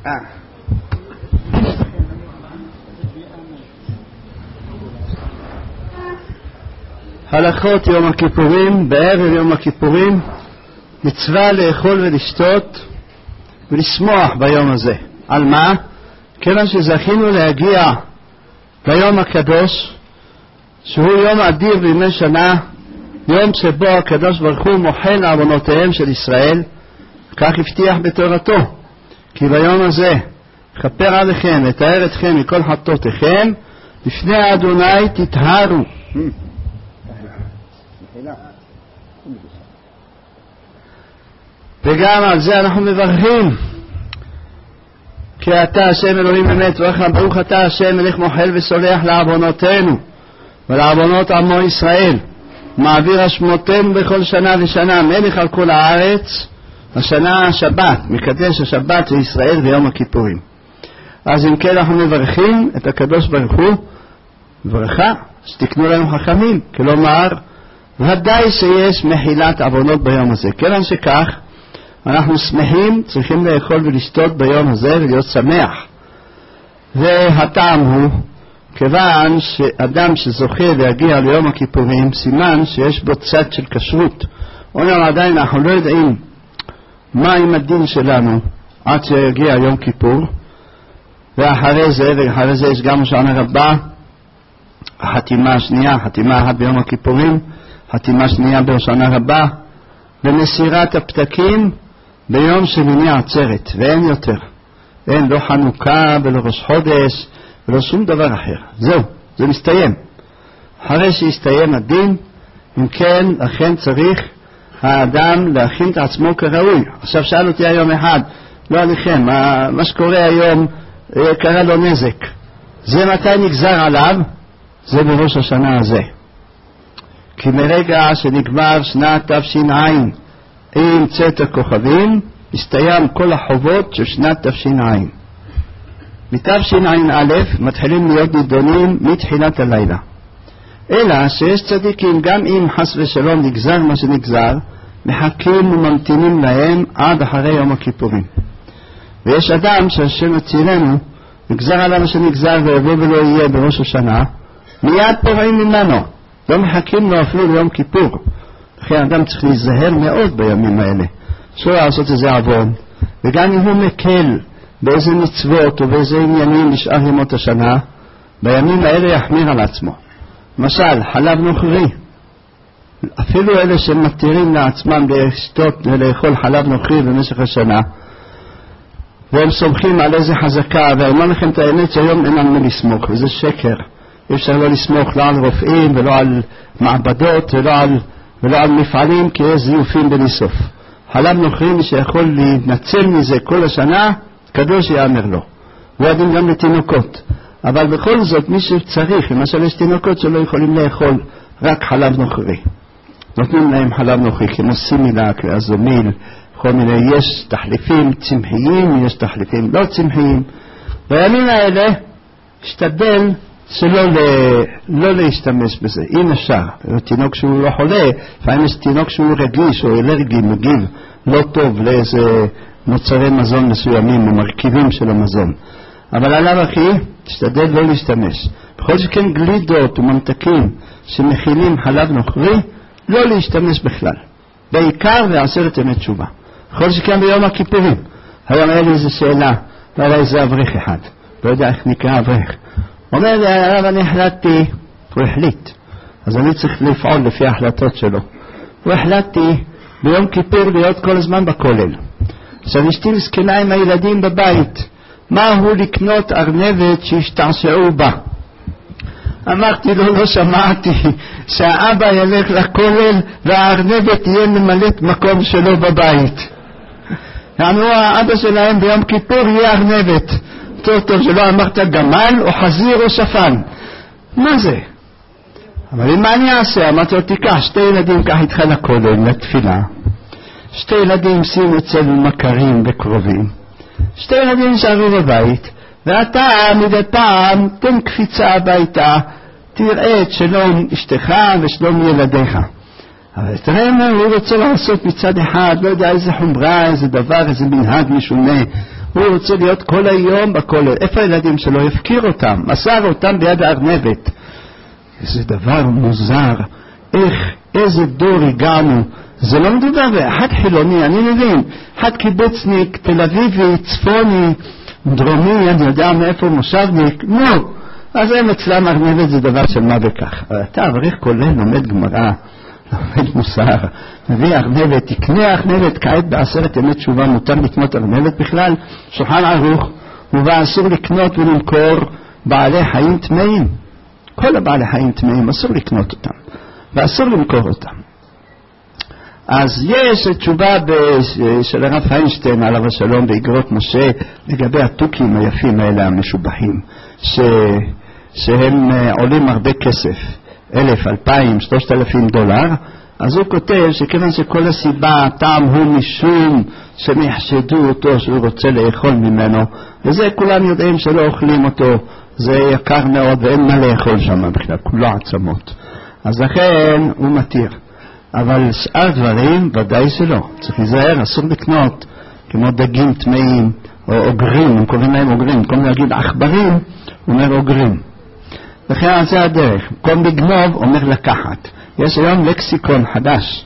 הלכות יום הכיפורים. בערב יום הכיפורים מצווה לאכול ולשתות ולשמוח ביום הזה. על מה? כיוון שזכינו להגיע ליום הקדוש, שהוא יום אדיר בימי שנה, יום שבו הקדוש ברוך הוא מוחל עוונותיהם של ישראל, כך הבטיח בתורתו, כי ביום הזה כפר עליכם לתאר אתכם מכל חטאותיכם, לפני אדוני תטהרו. וגם על זה אנחנו מברכים, כי אתה השם אלוהים אמת ברוך אתה השם מלך מוחל וסולח לעוונותינו ולעוונות עמו ישראל, מעביר אשמותינו בכל שנה ושנה, מלך על כל הארץ. השנה השבת, מקדש השבת לישראל ויום הכיפורים. אז אם כן אנחנו מברכים את הקדוש ברוך הוא ברכה שתקנו לנו חכמים, כלומר ודאי שיש מחילת עוונות ביום הזה. כיוון שכך אנחנו שמחים, צריכים לאכול ולשתות ביום הזה ולהיות שמח. והטעם הוא כיוון שאדם שזוכה להגיע ליום הכיפורים, סימן שיש בו צד של כשרות. אומנם עדיין אנחנו לא יודעים מה עם הדין שלנו עד שיגיע יום כיפור, ואחרי זה יש גם שנה רבה, החתימה השנייה, חתימה אחת ביום הכיפורים, חתימה שנייה בשנה רבה, ומסירת הפתקים ביום שמיני עצרת, ואין יותר. אין לא חנוכה ולא ראש חודש ולא שום דבר אחר. זהו, זה מסתיים. אחרי שיסתיים הדין, אם כן, לכן צריך האדם להכין את עצמו כראוי. עכשיו שאל אותי היום אחד, לא עליכם, מה שקורה היום קרה לו נזק. זה מתי נגזר עליו? זה בראש השנה הזה. כי מרגע שנגמר שנת תש"ע עם צאת הכוכבים, הסתיים כל החובות של שנת תש"ע. מתש"ע מתחילים להיות נידונים מתחילת הלילה. אלא שיש צדיקים, גם אם חס ושלום נגזר מה שנגזר, מחכים וממתינים להם עד אחרי יום הכיפורים. ויש אדם שהשם הצילנו, נגזר עליו מה שנגזר ויבוא ולא יהיה בראש השנה, מיד פורעים ממנו, לא מחכים לו אפילו ליום כיפור. לכן אדם צריך להיזהר מאוד בימים האלה, שלא לעשות איזה עוון, וגם אם הוא מקל באיזה מצוות או באיזה עניינים בשאר ימות השנה, בימים האלה יחמיר על עצמו. למשל, חלב נוכרי, אפילו אלה שמתירים לעצמם לשתות ולאכול חלב נוכרי במשך השנה, והם סומכים על איזה חזקה, ואומר לכם את האמת שהיום אין על מה לסמוך, וזה שקר. אי אפשר לא לסמוך לא על רופאים ולא על מעבדות ולא על מפעלים, כי יש זיופים בניסוף. חלב נוכרי, מי שיכול להינצל מזה כל השנה, קדוש יאמר לו. ועדים גם לתינוקות. אבל בכל זאת מי שצריך, למשל יש תינוקות שלא יכולים לאכול רק חלב נוכרי. נותנים להם חלב נוכרי כמו סימילק ואזומיל, כל מיני, יש תחליפים צמחיים, יש תחליפים לא צמחיים. בימים האלה השתדל שלא לא להשתמש בזה, אם אפשר. תינוק שהוא לא חולה, לפעמים יש תינוק שהוא רגיש או אלרגי, מגיב לא טוב לאיזה מוצרי מזון מסוימים או מרכיבים של המזון. אבל עליו אחי, תשתדל לא להשתמש. בכל שכן גלידות וממתקים שמכילים חלב נוכרי, לא להשתמש בכלל. בעיקר ועשרת ימי תשובה. בכל שכן ביום הכיפורים. היום היה לי איזו שאלה, לא היה איזה אברך אחד, לא יודע איך נקרא אברך. אומר לי, הרב, אני החלטתי, הוא החליט, אז אני צריך לפעול לפי ההחלטות שלו. הוא החלטתי ביום כיפור להיות כל הזמן בכולל. עכשיו אשתי מסכנה עם הילדים בבית, מה הוא לקנות ארנבת שישתעשעו בה? אמרתי לו, לא שמעתי שהאבא ילך לכולל והארנבת תהיה ממלאת מקום שלו בבית. אמרו, האבא שלהם ביום כיפור יהיה ארנבת. טוב שלא אמרת גמל או חזיר או שפן. מה זה? אבל מה אני אעשה? אמרתי לו, תיקח שתי ילדים, קח איתך לכולל, לתפילה. שתי ילדים שים אצל מכרים וקרובים. שתי ילדים נשארו בבית, ואתה מדי פעם תן קפיצה הביתה, תראה את שלום אשתך ושלום ילדיך. אבל תראה מה הוא רוצה לעשות מצד אחד, לא יודע איזה חומרה, איזה דבר, איזה מנהג משונה. הוא רוצה להיות כל היום בכולל. איפה הילדים שלו? יפקיר אותם, מסר אותם ביד הארנבת. איזה דבר מוזר, איזה דור הגענו. זה לא מדובר באחד חילוני, אני מבין, אחד קיבוצניק, תל אביבי, צפוני, דרומי, אני יודע מאיפה מושבניק, אז הם אצלם ארנבת זה דבר של מה וכך. אתה אברך כולל, לומד גמרא, לומד מוסר, מביא ארנבת, תקנה ארנבת, כעת בעשרת ימי תשובה מותר לקנות ארנבת בכלל, שולחן ערוך, ואסור לקנות ולמכור בעלי חיים טמאים. כל הבעלי חיים טמאים אסור לקנות אותם, ואסור למכור אותם. אז יש תשובה של הרב פיינשטיין עליו השלום באגרות משה לגבי התוכים היפים האלה המשובחים שהם עולים הרבה כסף, 1,000, 2,000, 3,000 דולר. אז הוא כותב שכיוון שכל הסיבה הטעם הוא משום שהם יחשדו אותו שהוא רוצה לאכול ממנו, וזה כולם יודעים שלא אוכלים אותו, זה יקר מאוד ואין מה לאכול שם בכלל, כולו עצמות, אז לכן הוא מתיר. אבל שאר דברים ודאי שלא, צריך להיזהר, אסור לקנות כמו דגים טמאים או אוגרים, הם קוראים להם אוגרים, במקום להגיד עכברים הוא אומר אוגרים. לכן זה הדרך, במקום לגנוב אומר לקחת. יש היום לקסיקון חדש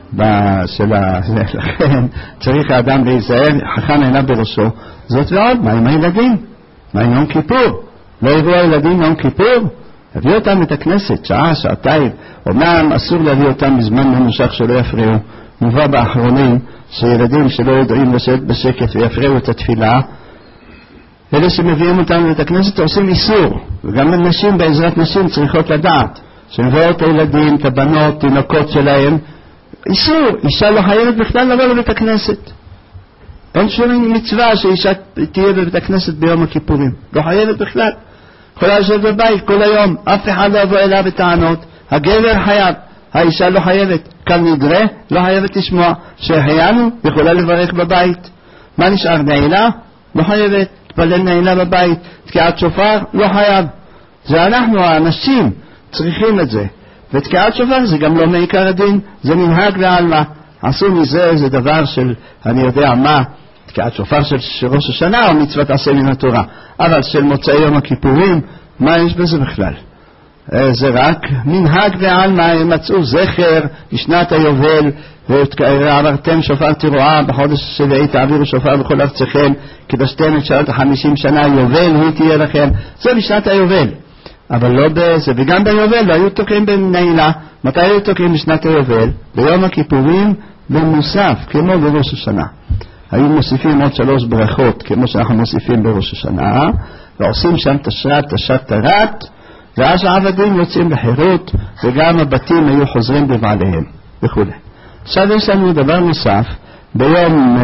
לכן צריך האדם להיזהר, חכם עיניו בראשו. זאת ועוד, מה עם הילדים? מה עם יום כיפור? לא יבואו הילדים יום כיפור? הביא אותם את הכנסת, שעה, שעתיים. אומנם אסור להביא אותם בזמן ממושך שלא יפריעו. מובא באחרונים שילדים שלא יודעים לשבת בשקט ויפריעו את התפילה, אלה שמביאים אותם את הכנסת עושים איסור. וגם הנשים בעזרת נשים צריכות לדעת שמביאו את הילדים, את הבנות, תינוקות שלהם, איסור. אישה לא חייבת בכלל לבוא לבית הכנסת. אין שום מצווה שאישה תהיה בבית הכנסת ביום הכיפורים, לא חייבת בכלל. יכולה לשבת בבית כל היום, אף אחד לא יבוא אליה בטענות. הגבר חייב, האישה לא חייבת. כאן נדרה, לא חייבת לשמוע. שהחיינו יכולה לברך בבית. מה נשאר? נעילה? לא חייבת. תפלל נעילה בבית. תקיעת שופר? לא חייב. זה אנחנו האנשים צריכים את זה. ותקיעת שופר זה גם לא מעיקר הדין, זה מנהג לעלמה. עשו מזה איזה דבר של אני יודע מה, תקיעת שופר של ראש השנה או מצוות עשה מן התורה, אבל של מוצאי יום הכיפורים, מה יש בזה בכלל? זה רק מנהג ועלמה. הם מצאו זכר בשנת היובל, ועברתם שופר תרועה בחודש שביעי תעבירו שופר בכל ארצכם, קידשתם את שנת 50 שנה יובל הוא תהיה לכם. זה בשנת היובל, אבל לא בזה. וגם ביובל לא היו תוקעים בנעילה. מתי היו תוקעים בשנת היובל? ביום הכיפורים במוסף, כמו בראש השנה. היו מוסיפים עוד 3 ברכות כמו שאנחנו מוסיפים בראש השנה, ועושים שם תשרת, תשת תרת, ואז העבדים יוצאים לחירות, וגם הבתים היו חוזרים בבעליהם וכו'. עכשיו יש לנו דבר נוסף, ביום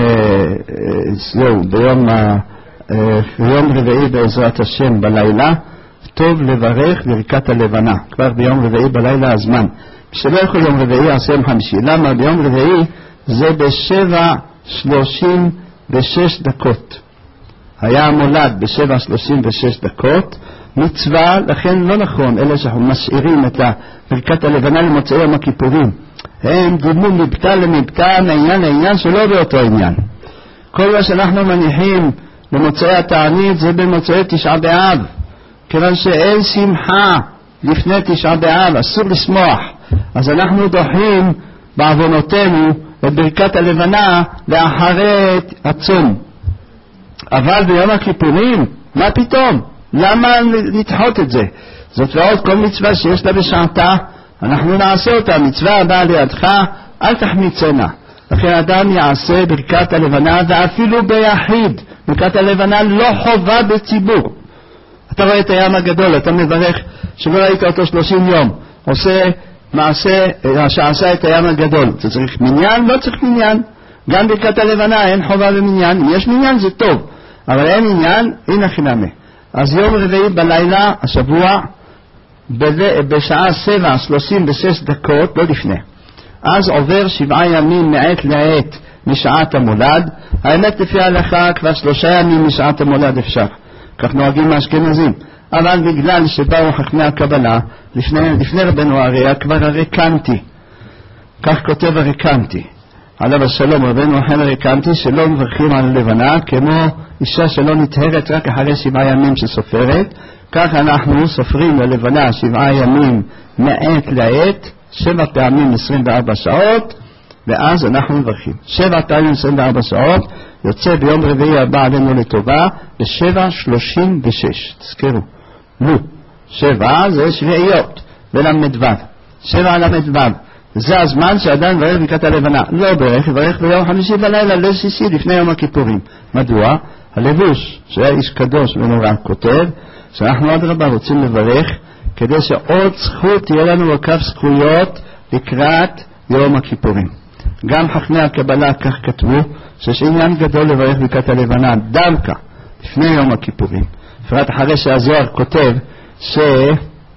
רביעי בעזרת השם בלילה, טוב לברך ברכת הלבנה, כבר ביום רביעי בלילה הזמן. כשלא יכול יום רביעי יעשה יום חמישי. למה? ביום רביעי זה ב7:36 דקות. היה המולד ב7:36 דקות, מצווה, לכן לא נכון, אלה שאנחנו משאירים את ברכת הלבנה למוצאי יום הכיפורים. הם דימו מבטא למבטא, מעניין לעניין שלא באותו עניין. כל מה שאנחנו מניחים למוצאי התענית זה במוצאי תשעה באב, כיוון שאין שמחה לפני תשעה באב, אסור לשמוח. אז אנחנו דוחים בעוונותינו את ברכת הלבנה לאחרי הצום. אבל ביום הכיפורים, מה פתאום? למה לדחות את זה? זאת ועוד, כל מצווה שיש לה בשעתה, אנחנו נעשה אותה. מצווה הבאה לידך, אל תחמיצנה. לכן אדם יעשה ברכת הלבנה, ואפילו ביחיד. ברכת הלבנה לא חובה בציבור. אתה רואה את הים הגדול, אתה מברך שלא ראית אותו 30 יום, עושה מעשה שעשה את הים הגדול. אתה צריך מניין? לא צריך מניין. גם ברכת הלבנה אין חובה במניין. אם יש מניין זה טוב, אבל אין מניין, הנה חינמי. אז יום רביעי בלילה השבוע בשעה 7:36 דקות, לא לפני, אז עובר 7 ימים מעת לעת משעת המולד. האמת לפי ההלכה כבר 3 ימים משעת המולד אפשר, כך נוהגים האשכנזים, אבל בגלל שבאו חכמי הקבלה לפני רבנו אריה כבר הרקנתי, כך כותב הרקנתי, עליו השלום, רבנו החל הקמתי שלא מברכים על הלבנה, כמו אישה שלא נטהרת רק אחרי 7 ימים שסופרת, כך אנחנו סופרים ללבנה 7 ימים מעת לעת, 7 פעמים 24 שעות, ואז אנחנו מברכים. 7 פעמים 24 שעות, יוצא ביום רביעי הבא עלינו לטובה, ב7:36, תזכרו. 7 זה שביעיות, ולמדו. 7 למדו. זה הזמן שאדם מברך ברכת הלבנה. לא ברך, יברך ביום חמישי בלילה, ליל שישי, לפני יום הכיפורים. מדוע? הלבוש, שהיה איש קדוש ונורא, כותב, שאנחנו עד רבה רוצים לברך, כדי שעוד זכות תהיה לנו בקף זכויות לקראת יום הכיפורים. גם חכמי הקבלה כך כתבו, שיש עניין גדול לברך ברכת הלבנה, דווקא לפני יום הכיפורים. בפרט אחרי שהזוהר כותב שבא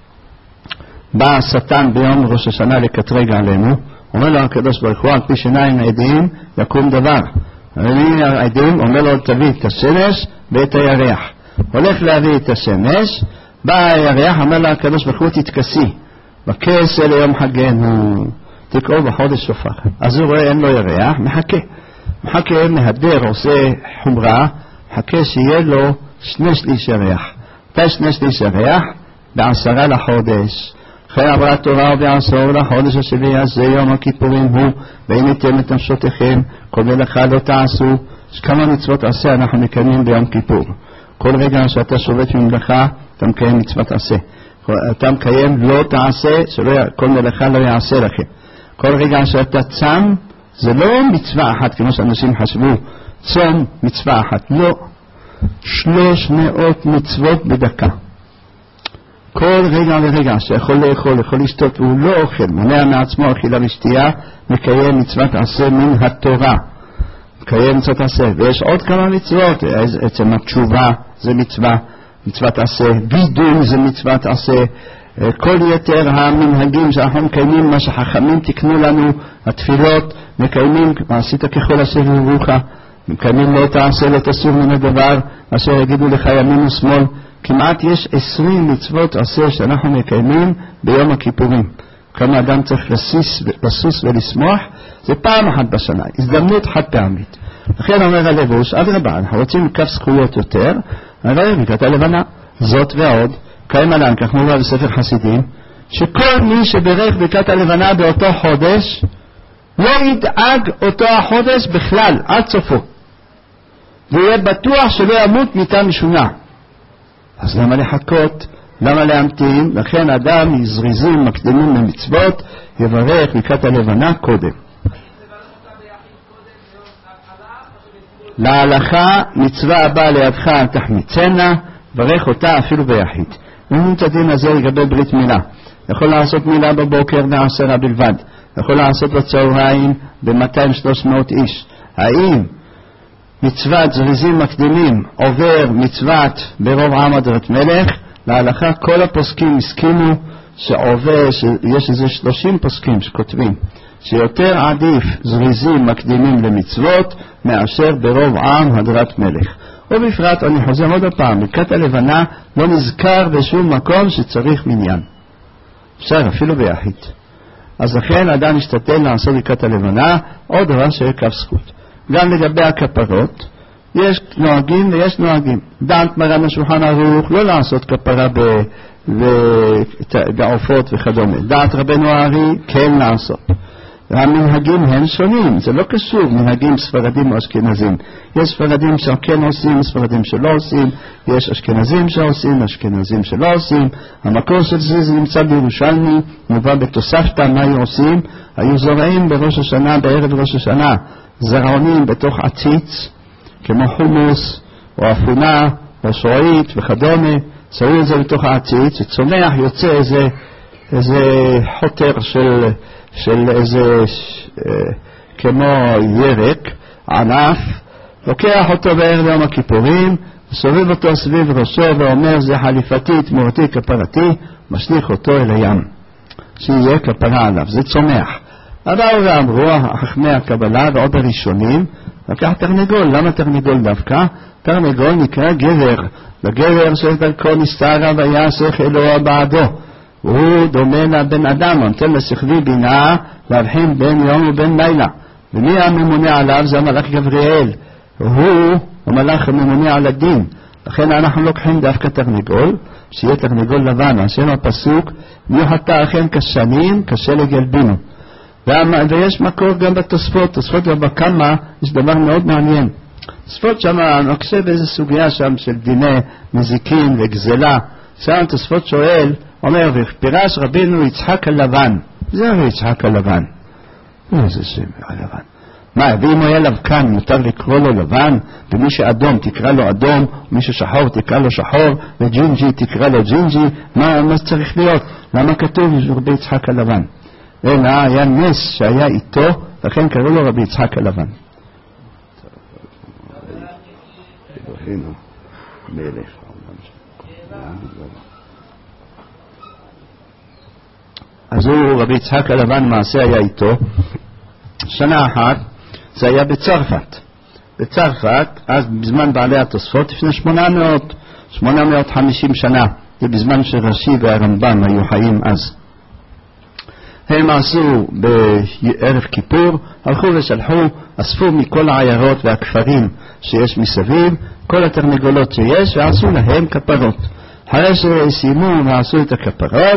השטן ביום ראש השנה לקטרג עלינו, אומר לו הקדוש ברוך הוא, על פי שיניים העדים יקום דבר. העדים אומר לו, תביא את השמש ואת הירח. הולך להביא את השמש, בא הירח, אומר לו הקדוש ברוך הוא, תתכסי בכס אל יום חגנו, תקעו בחודש שופר. אז הוא רואה אין לו ירח, מחכה, מהדר, עושה חומרה, מחכה שיהיה לו 2/3 ירח. מתי 2/3 ירח? ב10 לחודש. אחרי עברה תורה וב10 לחודש השביעי הזה יום הכיפורים הוא, והניתם את נפשותיכם, כל מלאכה לא תעשו. כמה מצוות עשה אנחנו מקיימים ביום כיפור. כל רגע שאתה שובת ממלאכה, אתה מקיים מצוות עשה. אתה מקיים לא תעשה, כל מלאכה לא יעשה לכם. כל רגע שאתה צם, זה לא מצווה אחת, כמו שאנשים חשבו, צום מצווה אחת, לא. 300 מצוות בדקה. כל רגע ורגע שיכול לאכול, יכול לשתות, והוא לא אוכל, מונע מעצמו אכילה ושתייה, מקיים מצוות עשה מן התורה. מקיים מצוות עשה. ויש עוד כמה מצוות, עצם התשובה זה מצווה, מצוות עשה, בידול זה מצוות עשה, כל יתר המנהגים שאנחנו מקיימים, מה שחכמים תקנו לנו, התפילות, מקיימים, עשית ככל אשר יורוך, מקיימים לא תעשה, לא תסור מן הדבר, אשר יגידו לך ימין ושמאל, כמעט יש 20 מצוות עשה שאנחנו מקיימים ביום הכיפורים. כמה אדם צריך לסוס ולשמוח, זה פעם אחת בשנה, הזדמנות חד פעמית. לכן אומר הלבוש, עד רבה, אנחנו רוצים כף זכויות יותר, אבל ברכת הלבנה, זאת ועוד, קיים עליהם, כך מובא בספר חסידים, שכל מי שברך ברכת הלבנה באותו חודש, לא ידאג אותו החודש בכלל, עד סופו. ויהיה בטוח שלא ימות מיתה משונה. אז למה לחכות? למה להמתין? לכן אדם זריזים מקדימים למצוות, יברך ברכת הלבנה קודם. להלכה מצווה הבאה לידך אל תחמיצנה, ברך אותה אפילו ביחיד. ואומרים את הדין הזה לגבי ברית מילה. יכול לעשות מילה בבוקר ב10 בלבד. יכול לעשות בצהריים ב200-300 איש. האם מצוות זריזים מקדימים עובר מצוות ברוב עם הדרת מלך? להלכה כל הפוסקים הסכימו שעובר, שיש איזה 30 פוסקים שכותבים שיותר עדיף זריזים מקדימים למצוות מאשר ברוב עם הדרת מלך. ובפרט אני חוזר עוד הפעם, ברכת הלבנה לא נזכר בשום מקום שצריך מניין. אפשר אפילו ביחיד. אז לכן אדם משתתל לעשות ברכת הלבנה, עוד דבר שיהיה כף זכות. גם לגבי הכפרות, יש נוהגים ויש נוהגים. דעת מרן השולחן ערוך לא לעשות כפרה בעופות וכדומה. דעת רבנו הארי כן לעשות. והמנהגים הם שונים, זה לא קשור מנהגים ספרדים או אשכנזים. יש ספרדים שכן עושים, ספרדים שלא עושים, יש אשכנזים שעושים, אשכנזים שלא עושים. המקור של זה נמצא בירושלמי, מובא בתוספתא מה היו עושים. היו זורעים בראש השנה, בערב ראש השנה, זרעונים בתוך עציץ, כמו חומוס או אפונה או שועית וכדומה, שמים את זה בתוך העציץ, וצומח יוצא איזה חותר של איזה כמו ירק, ענף, לוקח אותו בערב יום הכיפורים, סובב אותו סביב ראשו ואומר זה חליפתי, תמורתי, כפרתי, משליך אותו אל הים, שיהיה כפרה עליו, זה צומח. אבל ואמרו חכמי הקבלה ועוד הראשונים, לקח תרנגול. למה תרנגול דווקא? תרנגול נקרא גבר, לגבר שדרכו נסתרה ויעשך אלוה בעדו. הוא דומה לבן אדם, נותן לשכבי בינה להבחין בין יום ובין לילה. ומי הממונה עליו? זה המלאך גבריאל, הוא המלאך הממונה על הדין. לכן אנחנו לוקחים דווקא תרנגול, שיהיה תרנגול לבן. השם הפסוק, מי חטא אכן כשנים, כשלג ילבינו. ויש מקור גם בתוספות, תוספות ובקמה, יש דבר מאוד מעניין. תוספות שם נוקשה באיזו סוגיה שם של דיני נזיקין וגזלה. שם תוספות שואל, אומר, ופירש רבינו יצחק הלבן. זה הרי יצחק הלבן. איזה שם הלבן. מה, ואם הוא היה לבקן, מותר לקרוא לו לבן, ומי שאדום תקרא לו אדום, ומי ששחור תקרא לו שחור, וג'ינג'י תקרא לו ג'ינג'י, מה צריך להיות? למה כתוב רבי יצחק הלבן? אלא היה נס שהיה איתו, לכן קראו לו רבי יצחק הלבן. אלוהינו מלך. אז הוא רבי יצחק הלבן מעשה היה איתו. שנה אחת זה היה בצרפת. אז בזמן בעלי התוספות, לפני 850 שנה, זה בזמן שרש"י והרמב"ם היו חיים אז. הם עשו בערב כיפור, הלכו ושלחו, אספו מכל העיירות והכפרים שיש מסביב, כל התרנגולות שיש, ועשו להם כפרות. אחרי שסיימו ועשו את הכפרות,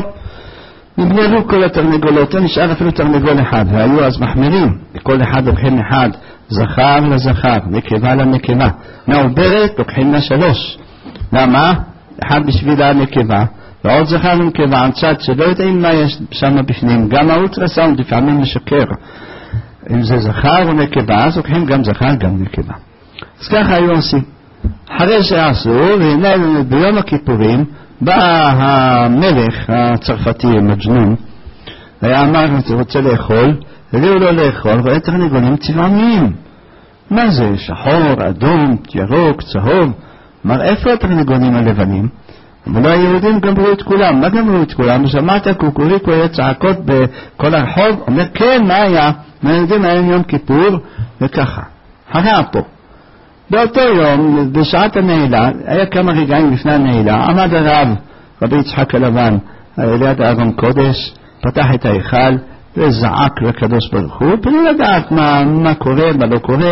נגנבו כל התרנגולות, נשאר אפילו תרנגול אחד, והיו אז מחמירים, וכל אחד לוקחים אחד, זכר לזכר, נקבה לנקבה. מעוברת לוקחים לה 3. למה? אחד בשביל הנקבה, ועוד זכר לנקבה, על צד שלא יודעים מה יש שם בפנים. גם האולטרסאונד לפעמים משקר. אם זה זכר או נקבה, אז לוקחים גם זכר גם נקבה. אז ככה היו עושים. אחרי שעשו, והנה ביום הכיפורים, בא המלך הצרפתי מג'נון, היה אמר, אתה רוצה לאכול, הביאו לו לאכול, רואה תרנגולים צבעוניים. מה זה? שחור, אדום, ירוק, צהוב. אמר, איפה התרנגולים הלבנים? אבל היהודים גמרו את כולם. מה גמרו את כולם? שמעת קוקוריקו היה צעקות בכל הרחוב, אומר, כן, מה היה? היהודים היה יום כיפור, וככה. חרה פה. באותו יום, בשעת הנעילה, היה כמה רגעים לפני הנעילה, עמד הרב, רבי יצחק הלבן, ליד הארון קודש, פתח את ההיכל, וזעק לקדוש ברוך הוא, בלי לדעת מה קורה, מה לא קורה,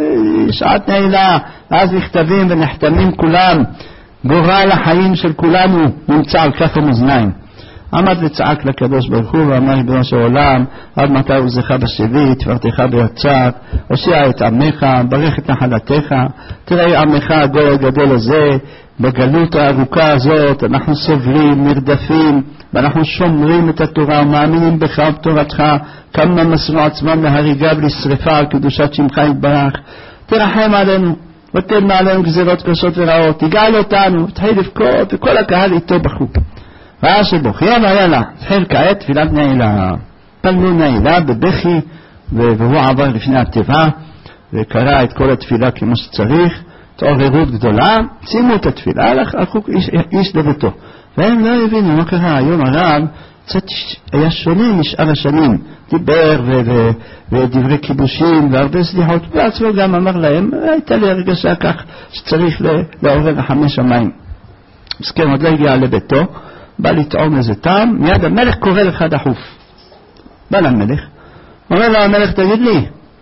שעת נעילה, אז נכתבים ונחתמים כולם, גורל החיים של כולנו נמצא על כף המאזניים. עמד וצעק לקדוש ברוך הוא ואמר, ריבונו של עולם, עד מתי עוזך בשבי, תפארתך ביצר, הושיע את עמך, ברך את נחלתך. תראה עמך הגוי הגדול הזה, בגלות הארוכה הזאת אנחנו סובלים, נרדפים, ואנחנו שומרים את התורה ומאמינים בך ובתורתך, כמה מסרו עצמם להריגה ולשרפה על קדושת שמך יתברך. תרחם עלינו ותן מעלינו גזירות קשות ורעות, תגאל אותנו, תתחיל לבכות, וכל הקהל איתו בחוץ. ראה שבוכיה ויאללה, התחיל כעת תפילת נעילה. פלנו נעילה בבכי, והוא עבר לפני התיבה, וקרא את כל התפילה כמו שצריך, תעוררות גדולה, שימו את התפילה, הלכו איש לביתו. והם לא הבינו מה קרה, היום הרב קצת היה שונה משאר השנים, דיבר ודברי כיבושים והרבה סליחות, בעצמו גם אמר להם, הייתה לי הרגשה כך שצריך לעורר 5 שמיים. מסכן עוד לא הגיע לביתו, בא לטעום איזה טעם, מיד המלך קורא לך דחוף. בא למלך, אומר לו המלך, תגיד לי,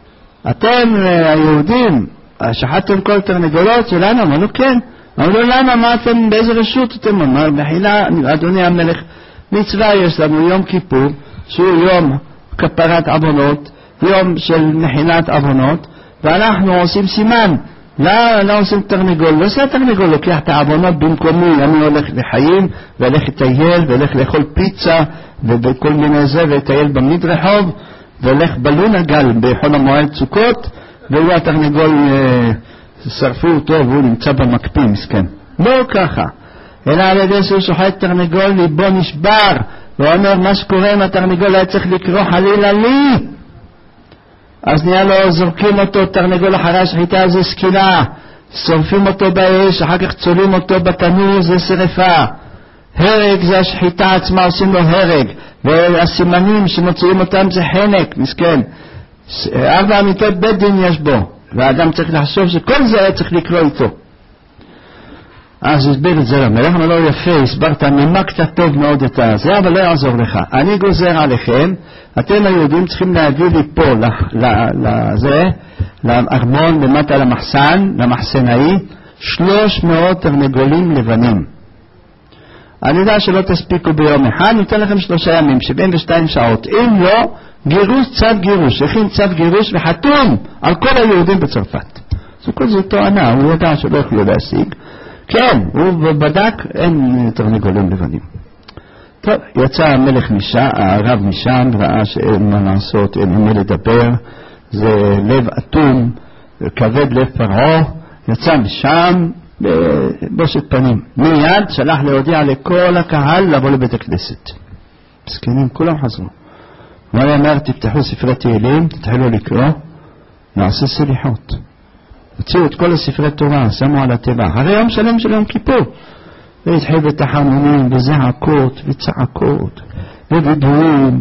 אתם היהודים שחטתם כל תרנגולות שלנו? אמר לו כן. אמר לו למה, מה אתם, באיזה רשות אתם? אמר, מחילה, אדוני המלך, מצווה יש לנו יום כיפור, שהוא יום כפרת עוונות, יום של מחילת עוונות, ואנחנו עושים סימן. לא עושים תרנגול, לא עושה תרנגול, לוקח את העוונות במקומי, אני הולך לחיים, והולך לטייל, והולך לאכול פיצה, ובכל מיני זה, וטייל במדרחוב, והולך בלון הגל, בחול המועד סוכות, והוא התרנגול, שרפו אותו, והוא נמצא במקפיא, מסכן. לא ככה. אלא על ידי שהוא שוחט תרנגול, ליבו נשבר, והוא אומר, מה שקורה עם התרנגול היה צריך לקרוא חלילה לי. אז נהיה לו, זורקים אותו, תרנגול אחרי השחיטה זה סקילה, שורפים אותו באש, אחר כך צולים אותו בתנור, זה שרפה. הרג זה השחיטה עצמה, עושים לו הרג, והסימנים שמוציאים אותם זה חנק, מסכן. 4 אמיתות בית דין יש בו, והאדם צריך לחשוב שכל זה היה צריך לקרוא איתו. אז הסביר את זה למלך, אבל לא יפה, הסברת, נימקת טוב מאוד את זה, אבל לא יעזור לך. אני גוזר עליכם, אתם היהודים צריכים להביא לי פה, לארמון, למטה למחסן, למחסנאי, 300 תרנגולים לבנים. אני יודע שלא תספיקו ביום אחד, ניתן לכם 3 ימים, 72 שעות. אם לא, גירוש, צו גירוש, הכין צו גירוש וחתום על כל היהודים בצרפת. זה כל זה טוענה, הוא ידע שלא יכולו להשיג. כן, הוא בדק, אין תרנגולים לבנים. טוב, יצא המלך משם, הרב משם, ראה שאין מה לעשות, אין מה לדבר, זה לב אטום, כבד לב פרעה, יצא משם בבושת פנים. מיד שלח להודיע לכל הקהל לבוא לבית הכנסת. מסכנים, כולם חזרו. הוא אומר, תפתחו ספרי תהילים, תתחילו לקרוא, נעשה סליחות. הוציאו את כל הספרי תורה, שמו על הטבע, הרי יום שלם של יום כיפור. והתחיל בתחנונים, וזעקות, וצעקות, ובידורים,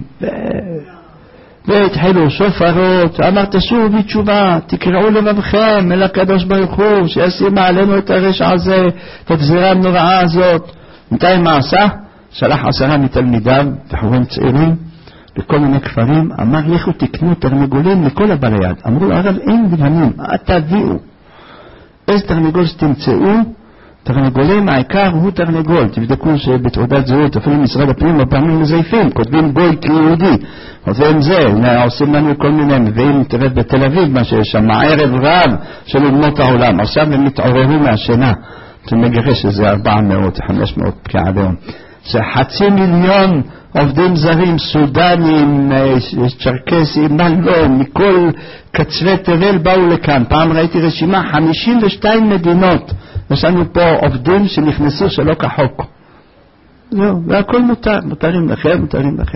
והתחילו שופרות, אמר תשובו בתשובה, תקראו לבבכם אל הקדוש ברוך הוא, שישים עלינו את הרשע הזה, את הגזירה הנוראה הזאת. מתי מה עשה? שלח 10 מתלמידיו, בחורים צעירים, לכל מיני כפרים, אמר לכו תקנו תרנגולים לכל הבעלי יד. אמרו לו, הרב אין לבנים, תביאו. איזה תרנגול שתמצאו, תרנגולים, העיקר הוא תרנגול. תבדקו שבתעודת זהות, אפילו משרד הפנים בפעמים מזייפים, כותבים גוי כיהודי. עושים זה, עושים לנו כל מיני, מביאים תראה בתל אביב, מה שיש שם, ערב רב של אומות העולם. עכשיו הם מתעוררו מהשינה. זה מגרש שזה 400, 500 פקיעה ליום. זה 500,000 עובדים זרים, סודנים, צ'רקסים, לא, מכל קצווי תבל באו לכאן. פעם ראיתי רשימה, 52 מדינות. יש לנו פה עובדים שנכנסו שלא כחוק. זהו, והכל מותר, מותרים לכם.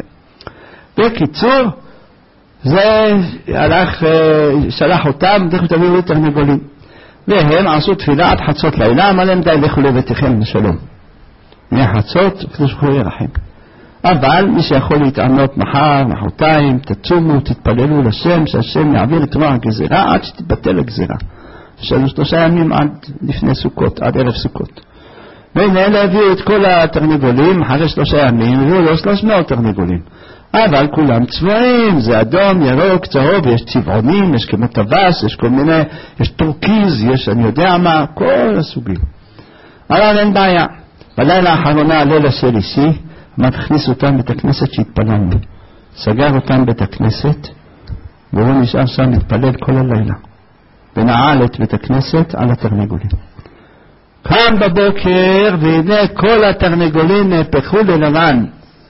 בקיצור, זה הלך, שלח אותם, דרך תביאו תרנגולים. והם עשו תפילה עד חצות לילה, אמר להם די, לכו לביתכם לשלום. מהחצות, כדי שכו ירחם. אבל מי שיכול להתענות מחר, מחרתיים, תצומו, תתפללו לשם, שהשם יעביר את רוע הגזירה עד שתתבטל הגזירה. שלנו 3 ימים עד לפני סוכות, עד ערב סוכות. והנה אלה הביאו את כל התרנגולים, אחרי 3 ימים, הביאו לו 300 תרנגולים. אבל כולם צבעים, זה אדום, ירוק, צהוב, יש צבעונים, יש כמו טווס, יש כל מיני, יש טורקיז, יש אני יודע מה, כל הסוגים. אבל אין בעיה. בלילה האחרונה, לילה שלישי, מכניס אותם בית הכנסת שהתפללנו. סגר אותם בית הכנסת, והוא נשאר שם להתפלל כל הלילה. ונעל את בית הכנסת על התרנגולים. קם בבוקר, והנה כל התרנגולים נהפכו ללבן.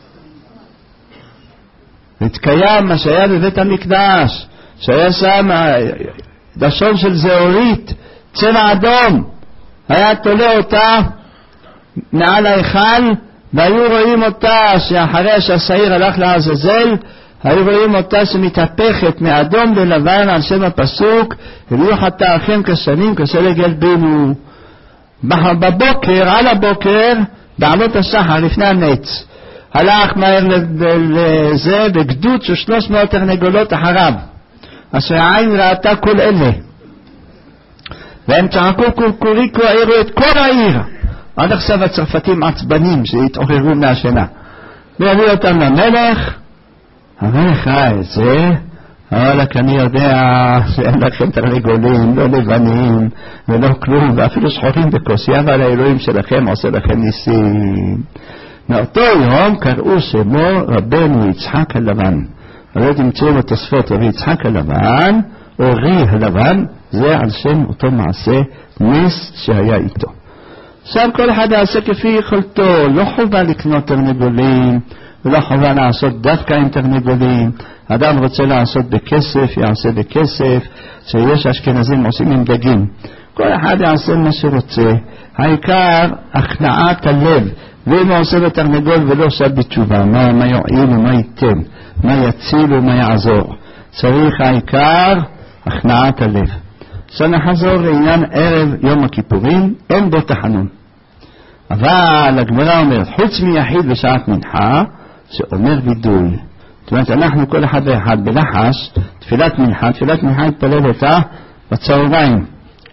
התקיים מה שהיה בבית המקדש, שהיה שם דשון של זהורית, צבע אדום, היה תולה אותה מעל ההיכל, והיו רואים אותה שאחרי שהשעיר הלך לעזאזל, היו רואים אותה שמתהפכת מאדום ללבן על שם הפסוק, הביאו חטא אחים כשנים כשלג ילבינו. בבוקר, על הבוקר, בעלות השחר לפני הנץ, הלך מהר לזה בגדוד של 300 תרנגולות אחריו, אשר העין ראתה כל אלה, והם צעקו קורקוריקו, העירו את כל העיר. עד עכשיו הצרפתים עצבנים שהתעוררו מהשינה, והביאו אותם למלך. המלך ראה את זה, אבל אני יודע שאין לכם תרנגולים, לא לבנים ולא כלום, ואפילו שחורים בכוסיה, אבל האלוהים שלכם עושה לכם ניסים. מאותו יום קראו שמו רבנו יצחק הלבן. הרי תמצאו בתוספות רבי יצחק הלבן, או רי הלבן, זה על שם אותו מעשה נס שהיה איתו. עכשיו כל אחד יעשה כפי יכולתו, לא חובה לקנות תרנגולים, ולא חובה לעשות דווקא עם תרנגולים. אדם רוצה לעשות בכסף, יעשה בכסף, שיש אשכנזים עושים עם דגים. כל אחד יעשה מה שרוצה. העיקר הכנעת הלב, ואם הוא עושה בתרנגול ולא עושה בתשובה, מה יועיל ומה ייתן, מה יציל ומה יעזור. צריך העיקר הכנעת הלב. שנחזור לעניין ערב יום הכיפורים, אין בו תחנון. אבל הגמרא אומרת, חוץ מיחיד בשעת מנחה, שאומר וידוי. זאת אומרת, אנחנו כל אחד ואחד בלחש, תפילת מנחה התפלל אותה בצהריים.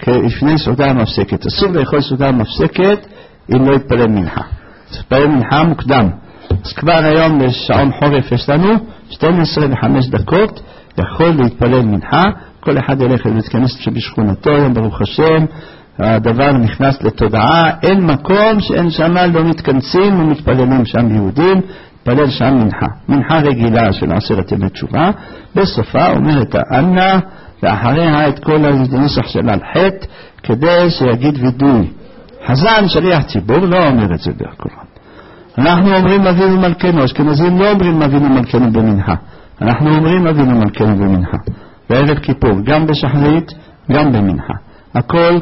לפני סעודה מפסקת. אסור לאכול סעודה מפסקת אם לא יתפלל מנחה. צריך להתפלל מנחה מוקדם. אז כבר היום בשעון חורף יש לנו 12:05 דקות, יכול להתפלל מנחה, כל אחד ילך להתכנס שבשכונתו, היום ברוך השם, הדבר נכנס לתודעה, אין מקום שאין שם לא מתכנסים ומתפללים שם יהודים, מתפלל שם מנחה. מנחה רגילה של 10 ימי תשובה, בסופה אומרת האנה, ואחריה את כל הנוסח של החטא, כדי שיגיד וידוי. חזן שליח ציבור לא אומר את זה בקוראן. אנחנו אומרים אבינו מלכנו, אשכנזים לא אומרים אבינו מלכנו במנחה. אנחנו אומרים אבינו מלכנו במנחה. בערב כיפור, גם בשחרית, גם במנחה. הכל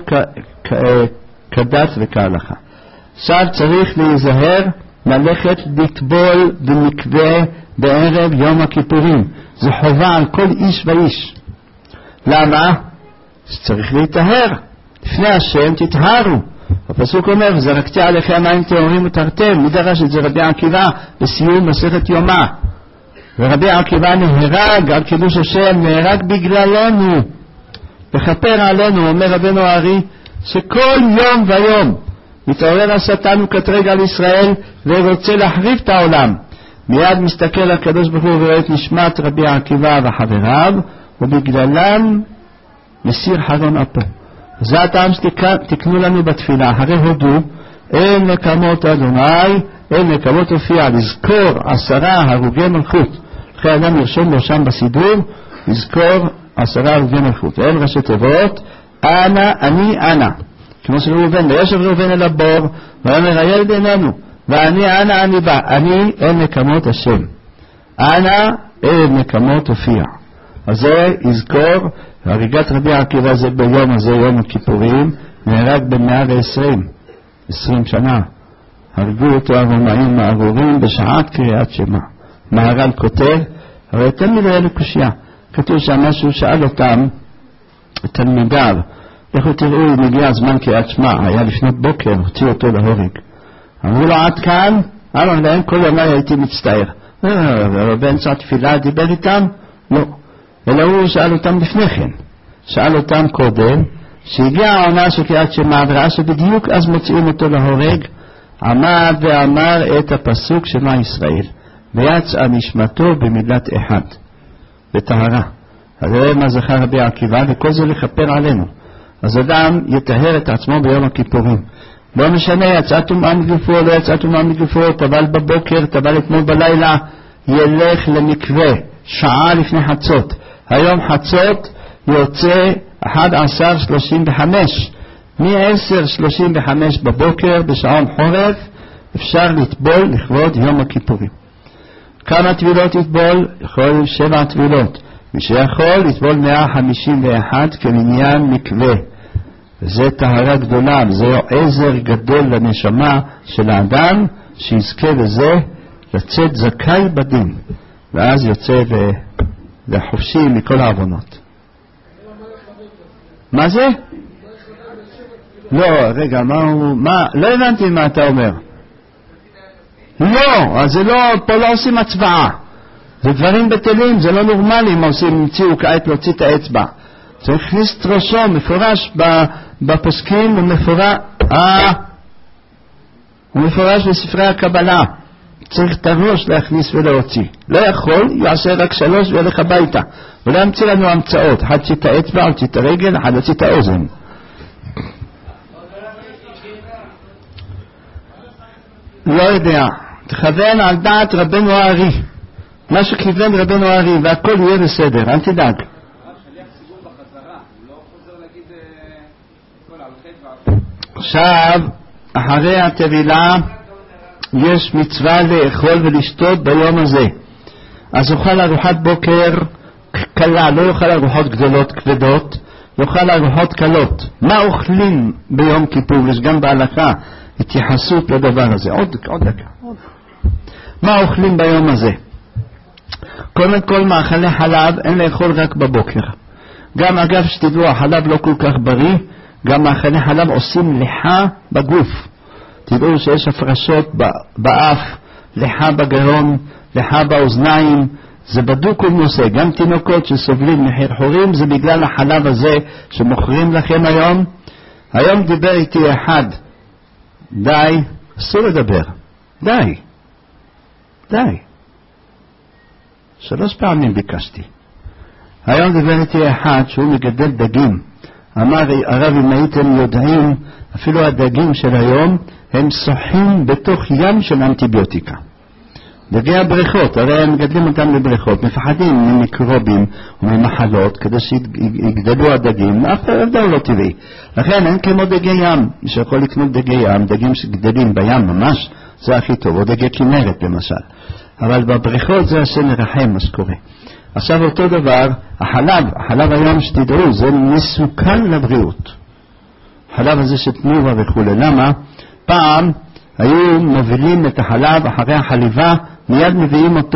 כדת וכהלכה. עכשיו צריך להיזהר ללכת לטבול במקווה בערב יום הכיפורים. זה חובה על כל איש ואיש. למה? צריך להתאהר. לפני השם תתהרו. הפסוק אומר, זרקתי עליכם מים טהורים ותרתם. מי דרש את זה? רבי עקיבא בסיום מסכת יומא. ורבי עקיבא נהרג על קידוש השם, נהרג בגללנו. וכפר עלינו, אומר רבנו הארי, שכל יום ויום מתעורר השטן וקטרג על ישראל ורוצה להחריב את העולם. מיד מסתכל הקדוש ברוך הוא ורואה את נשמת רבי עקיבא וחבריו, ובגללם מסיר חלון אפו. זה הטעם שתקנו לנו בתפילה. הרי הודו, אין נקמות אדוני, אין נקמות הופיע, לזכור 10 הרוגי מלכות. אחרי אדם ירשום לו שם בסידור, לזכור 10 הרוגי מלכות. אין ראשי תיבות, אנא, אני, אנא. כמו של ראובן, וישב ראובן אל הבור, ואומר הילד איננו, ואני, אנא, אני בא. אני, אין נקמות השם. אנא, אין נקמות הופיע. אז זה יזכור, הריגת רבי עקיבא זה ביום הזה, יום הכיפורים, נהרג ב120, 20 שנה. הרגו אותו הרומאים הארורים בשעת קריאת שמע. מהר"ל כותב, הרי תן לי לאלה קושיה. כתוב שם משהו, שאל אותם, תלמידיו, איך תראו אם הגיע הזמן קריאת שמע, היה לפנות בוקר, הוציא אותו להורג. אמרו לו עד כאן, אמר להם כל ימי הייתי מצטער. באמצע תפילה דיבר איתם? לא. אלא הוא שאל אותם לפני כן. שאל אותם קודם, שהגיע העונה של קריאת שמע, וראה שבדיוק אז מוציאים אותו להורג, עמד ואמר את הפסוק שמע ישראל, ויצאה נשמתו במילת אחד, בטהרה. אז זה מה זכר רבי עקיבא, וכל זה לכפר עלינו. אז אדם יטהר את עצמו ביום הכיפורים. לא משנה, יצא טומאה מגופו, לא יצא טומאה מגופו, טבל בבוקר, טבל אתמול בלילה, ילך למקווה, שעה לפני חצות. היום חצות יוצא 11:35. מ-10:35 בבוקר בשעון חורף אפשר לטבול לכבוד יום הכיפורים. כמה טבילות יטבול? יכול 7 טבילות. מי שיכול לטבול 151 כמניין מקווה. וזה טהרה גדולה, וזה עזר גדול לנשמה של האדם, שיזכה בזה לצאת זכאי בדין, ואז יוצא לחופשי מכל העוונות. מה זה? לא, רגע, לא הבנתי מה אתה אומר. לא, אז זה לא, פה לא עושים הצבעה. זה דברים בטלים, זה לא נורמלי מה עושים, המציאו כעת להוציא את האצבע. צריך להכניס את ראשו, מפורש בפוסקים, ומפורש בספרי הקבלה. צריך את הראש להכניס ולהוציא. לא יכול, יעשה רק 3 וילך הביתה. ולא ימציא לנו המצאות. אחד יוציא את האצבע, יוציא את הרגל, אחד יוציא את האוזן. לא יודע. תכוון על דעת רבנו הארי. מה שכיוון רבנו הארי, והכל יהיה בסדר, אל תדאג. עכשיו, אחרי הטבילה, יש מצווה לאכול ולשתות ביום הזה. אז יאכל ארוחת בוקר קלה, לא יאכל ארוחות גדולות כבדות, יאכל ארוחות קלות. מה אוכלים ביום כיפור? יש גם בהלכה התייחסות לדבר הזה. עוד דקה. מה אוכלים ביום הזה? קודם כל מאכלי חלב אין לאכול רק בבוקר. גם אגב שתדעו, החלב לא כל כך בריא, גם מאכלי חלב עושים ליחה בגוף. תדעו שיש הפרשות באף, ליחה בגרון, ליחה באוזניים, זה בדוק ומנוסה. גם תינוקות שסובלים מחרחורים זה בגלל החלב הזה שמוכרים לכם היום. היום דיבר איתי אחד, די, אסור לדבר, די. 3 פעמים ביקשתי. היום דיבר איתי אחד שהוא מגדל דגים. אמר, הרב, אם הייתם יודעים, אפילו הדגים של היום הם שוחים בתוך ים של אנטיביוטיקה. דגי הבריכות, הרי הם מגדלים אותם לבריכות, מפחדים ממיקרובים וממחלות כדי שיגדלו הדגים, אף דבר לא טבעי. לכן אין כמו דגי ים, מי שיכול לקנות דגי ים, דגים שגדלים בים ממש, זה הכי טוב, או דגי כנרת למשל. אבל בבריכות זה השם מרחם מה שקורה. עכשיו אותו דבר, החלב היום שתדעו, זה מסוכן לבריאות. החלב הזה שתנובה וכו'. למה? פעם היו מובילים את החלב אחרי החליבה, מיד מביאים אותו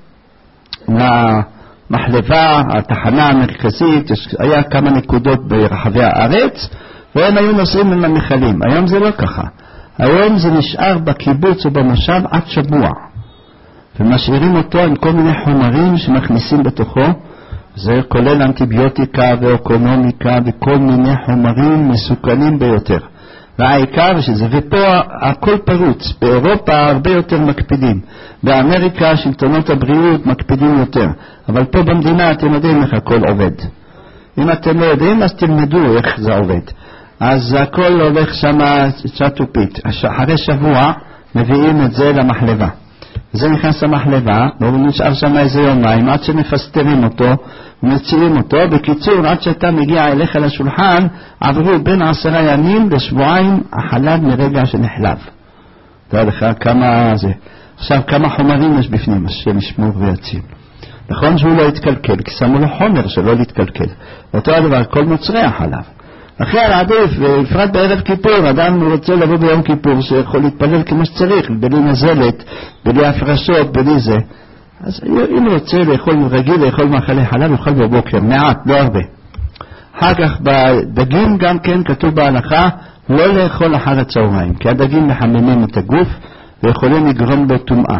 למחלבה, התחנה המרכזית, היה כמה נקודות ברחבי הארץ, והם היו נוסעים עם המחלים. היום זה לא ככה. היום זה נשאר בקיבוץ או במושב עד שבוע. ומשאירים אותו עם כל מיני חומרים שמכניסים בתוכו, זה כולל אנטיביוטיקה ואוקונומיקה וכל מיני חומרים מסוכנים ביותר. והעיקר שזה, ופה הכל פרוץ, באירופה הרבה יותר מקפידים, באמריקה שלטונות הבריאות מקפידים יותר, אבל פה במדינה אתם יודעים איך הכל עובד. אם אתם לא יודעים אז תלמדו איך זה עובד. אז הכל הולך שם צ'טופית, אחרי שבוע מביאים את זה למחלבה. זה נכנס למחלבה, ונשאר שם איזה יומיים, עד שמפסטרים אותו, ומציעים אותו. בקיצור, עד שאתה מגיע אליך לשולחן, עברו בין 10 ימים לשבועיים החלב מרגע שנחלב. תראה לך כמה זה. עכשיו, כמה חומרים יש בפנים, השם ישמור ויציל. נכון שהוא לא יתקלקל, כי שמו לו חומר שלא להתקלקל. אותו הדבר, כל מוצרי החלב. אחרי העדיף, בפרט בערב כיפור, אדם רוצה לבוא ביום כיפור שיכול להתפלל כמו שצריך, בלי נזלת, בלי הפרשות, בלי זה. אז אם רוצה לאכול רגיל, לאכול מאכלי חלב, יאכל בבוקר, מעט, לא הרבה. אחר כך בדגים גם כן כתוב בהלכה, לא לאכול אחר הצהריים, כי הדגים מחממים את הגוף ויכולים לגרום לו טומאה.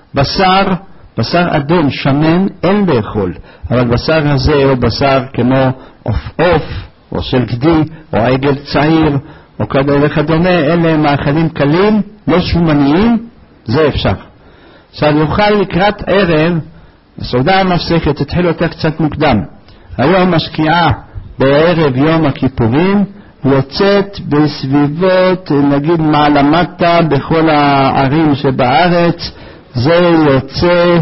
בשר אדום, שמן, אין לאכול, אבל בשר הזה או בשר כמו עוף, או של גדי, או עגל צעיר, או כדאי וכדומה, אלה מאכלים קלים, לא שומניים, זה אפשר. עכשיו יוכל לקראת ערב, הסעודה המפסקת, תתחיל אותה קצת מוקדם. היום משקיעה בערב יום הכיפורים, יוצאת בסביבות, נגיד מעלמטה בכל הערים שבארץ, זה יוצא,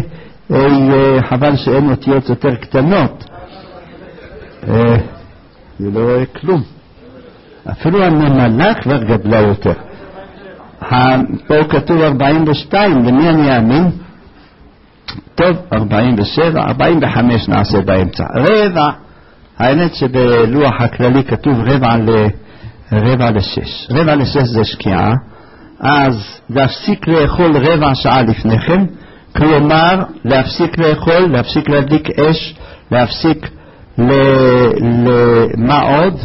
חבל שאין אותיות יותר קטנות. אני לא רואה כלום. אפילו הנמלה כבר גדלה יותר. פה כתוב 42, למי אני אאמין? טוב, 47, 45 נעשה באמצע. רבע, האמת שבלוח הכללי כתוב רבע ל-6. רבע ל-6 זה שקיעה, אז להפסיק לאכול רבע שעה לפני כן, כלומר להפסיק לאכול, להפסיק להדליק אש, להפסיק מה עוד?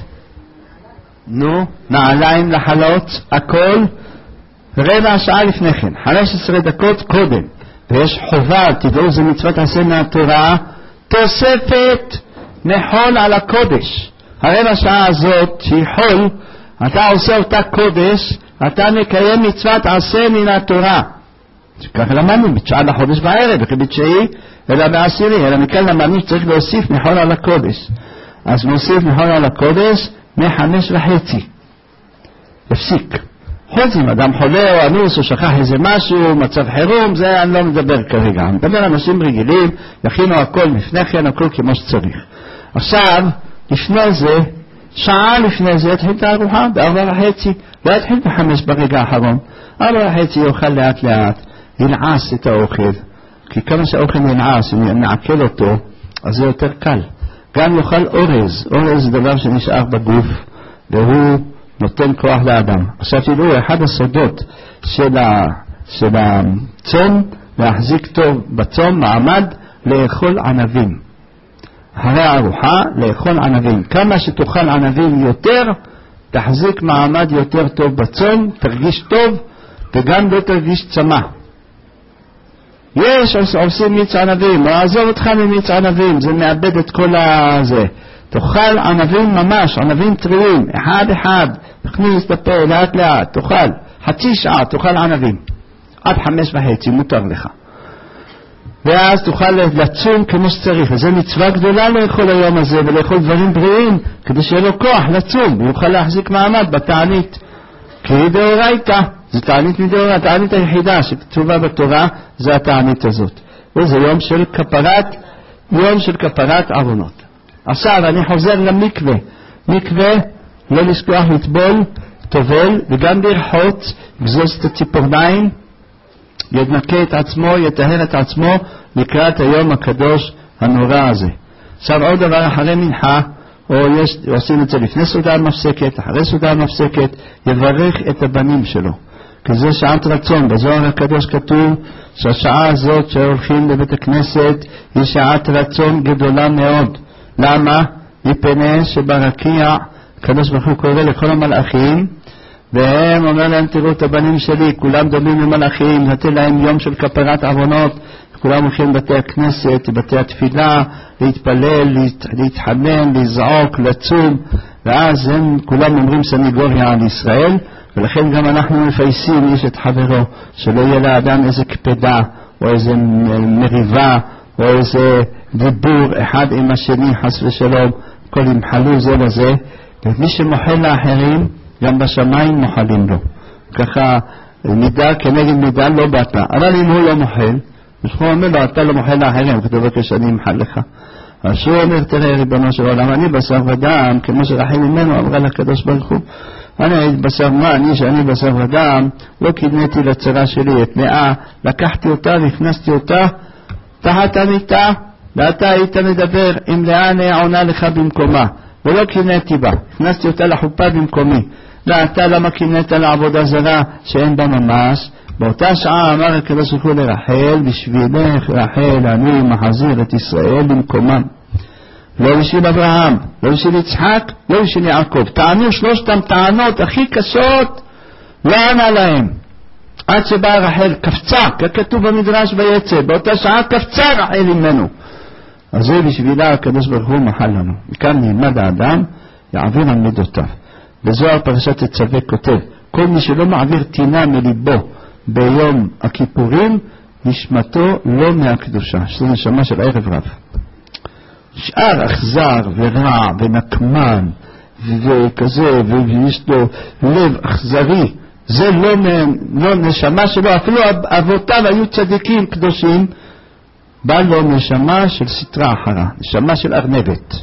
נעליים לחלות, הכל רבע שעה לפני כן, 15 דקות קודם. ויש חובה, תדעו, זה מצוות עשה מהתורה, תוספת נחול על הקודש. הרבע שעה הזאת שהיא חול, אתה עושה אותה קודש, אתה מקיים מצוות עשה מן התורה. ככה למדנו, בתשעה לחודש בערב, וכי בתשעי, אלא בעשירי, אלא מכאן למדנו שצריך להוסיף נחול על הקודש. אז נוסיף נחול על הקודש מ5:30. הפסיק. חוץ אם אדם חולה או אנוס או שכח איזה משהו, מצב חירום, זה אני לא מדבר כרגע. אני מדבר על אנשים רגילים, יכינו הכל לפני כן, הכל כמו שצריך. עכשיו, לפני זה, שעה לפני זה, יתחיל את הארוחה ב4:30, לא יתחיל ב5 ברגע האחרון. 4:30 יאכל לאט לאט, ינעס את האוכל, כי כמה שהאוכל ינעס, אם נעכל אותו, אז זה יותר קל. גם יאכל אורז, אורז זה דבר שנשאר בגוף, והוא נותן כוח לאדם. עכשיו תדעו, אחד הסודות של הצום, להחזיק טוב בצום, מעמד, לאכול ענבים. אחרי הארוחה, לאכול ענבים. כמה שתאכל ענבים יותר, תחזיק מעמד יותר טוב בצום, תרגיש טוב, וגם לא תרגיש צמא. עושים מיץ ענבים, או עזוב אותך ממיץ ענבים, זה מאבד את כל הזה. תאכל ענבים ממש, ענבים טריים, אחד אחד, תכניס את הפה לאט לאט, תאכל, חצי שעה תאכל ענבים, עד 5:30 מותר לך. ואז תוכל לצום כמו שצריך, וזו מצווה גדולה לאכול היום הזה, ולאכול דברים בריאים, כדי שיהיה לו כוח לצום, ויוכל להחזיק מעמד בתענית. כי דאורייתא, זו תענית מדאורייתא, התענית היחידה שכתובה בתורה, זה התענית הזאת. וזה יום של כפרת עוונות. עכשיו אני חוזר למקווה. מקווה, לא לשכוח לטבול, טובל, וגם לרחוץ, גזוז את הציפורניים, ינקה את עצמו, יטהר את עצמו לקראת היום הקדוש הנורא הזה. עכשיו עוד דבר, אחרי מנחה, או עושים את זה לפני סעודה מפסקת, אחרי סעודה מפסקת, יברך את הבנים שלו. כי זה שעת רצון, בזוהר הקדוש כתוב שהשעה הזאת שהולכים לבית הכנסת היא שעת רצון גדולה מאוד. למה? מפני שברקיע הקדוש ברוך הוא קורא לכל המלאכים, והם אומר להם, תראו את הבנים שלי, כולם דומים למלאכים, נתן להם יום של כפרת עוונות, כולם הולכים לבתי הכנסת, לבתי התפילה, להתפלל, להתחנן, לזעוק, לצום, ואז הם כולם אומרים סניגוריה על ישראל, ולכן גם אנחנו מפייסים איש את חברו, שלא יהיה לאדם איזה קפדה, או איזה מריבה, או איזה דיבור אחד עם השני, חס ושלום, כל ימחלו זה לזה, ומי שמוחל לאחרים, גם בשמיים מוחלים לו. ככה מידה כנגד מידה לא באת. אבל אם הוא לא מוחל, הוא אומר לו, אתה לא מוחל לאחרים, כתוב כשאני אמחל לך. אז הוא אומר, תראה ריבונו של עולם, אני בשר ודם, כמו שרחל ממנו אמרה לקדוש ברוך הוא, אני בשר מה, שאני בשר ודם, לא קדמתי לצרה שלי את מאה, לקחתי אותה והכנסתי אותה תחת המיטה, ואתה היית מדבר עם לאן עונה לך במקומה, ולא קינאתי בה, הכנסתי אותה לחופה במקומי. ואתה למה קינאת לעבודה זרה שאין בה ממש? באותה שעה אמר הקדוש ברוך הוא לרחל, בשבילך רחל אני מחזיר את ישראל במקומם. לא בשביל אברהם, לא בשביל יצחק, לא בשביל יעקב. טענו שלושתם טענות הכי קשות, לא ענה להם. עד שבאה רחל, קפצה, ככתוב במדרש ויצא, באותה שעה קפצה רחל ממנו. אז זה בשבילה הקדוש ברוך הוא מחל לנו. מכאן נלמד האדם, יעביר על מידותיו. בזוהר פרשת תצווה כותב, כל מי שלא מעביר טינה מליבו ביום הכיפורים, נשמתו לא מהקדושה. שזה נשמה של ערב רב. שאר אכזר ורע ונקמן וכזה, ויש לו לב אכזרי, זה לא נשמה שלו. אפילו אבותיו היו צדיקים קדושים, בא לו נשמה של סטרה אחרה, נשמה של ארנבת.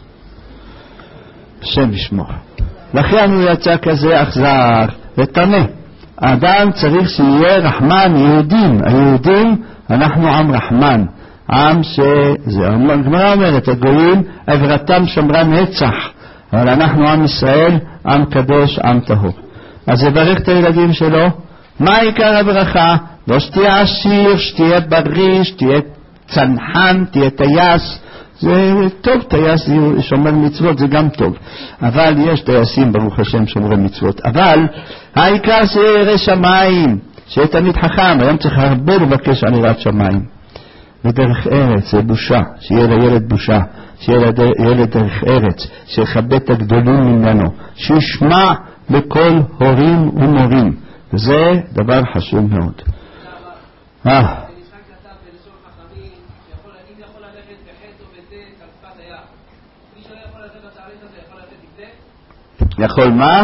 השם ישמור. לכן הוא יצא כזה אכזר ותמה. האדם צריך שיהיה רחמן. היהודים אנחנו עם רחמן, עם שזה, הגמרא אומרת, הגויים עברתם שמרה נצח, אבל אנחנו עם ישראל, עם קדוש, עם טהור. אז יברך את הילדים שלו. מה עיקר הברכה? לא שתהיה עשיר, שתהיה בריא, שתהיה צנחן, תהיה טייס. זה טוב, טייס שומר מצוות, זה גם טוב. אבל יש טייסים ברוך השם שומרי מצוות. אבל העיקר שיהיה ירא שמיים, שיהיה תמיד חכם. היום צריך הרבה לבקש על יראת שמיים. ודרך ארץ זה בושה, שיהיה לילד בושה, שיהיה לילד דרך ארץ, שיכבד את הגדולים ממנו, שישמע בכל הורים ומורים. וזה דבר חשוב מאוד. יכול מה?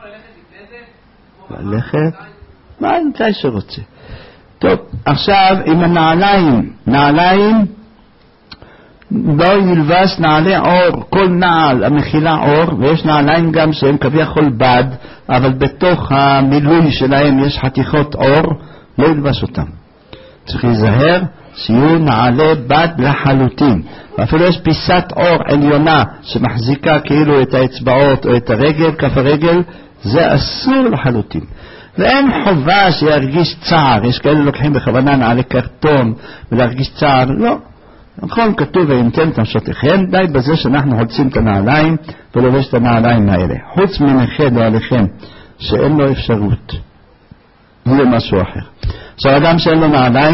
ללכת? מה נמצא שרוצה? טוב, עכשיו עם הנעליים לא ילבס נעלי אור, כל נעל המכילה אור, ויש נעליים גם שהם כביכול בד, אבל בתוך המילוי שלהם יש חתיכות אור, לא ילבס אותם. צריך להיזהר שיהיו נעלי בד לחלוטין. ואפילו יש פיסת אור עליונה שמחזיקה כאילו את האצבעות או את הרגל, כף הרגל, זה אסור לחלוטין. ואין חובה שירגיש צער. יש כאלה לוקחים בכוונה נעלי קרטון ולהרגיש צער. לא. נכון, כתוב ויינתן את נפשותיכם, די בזה שאנחנו חולצים את הנעליים ולובש את הנעליים האלה. חוץ מנכה לא עליכם שאין לו אפשרות. זה משהו אחר. עכשיו אדם שאין לו נעליים,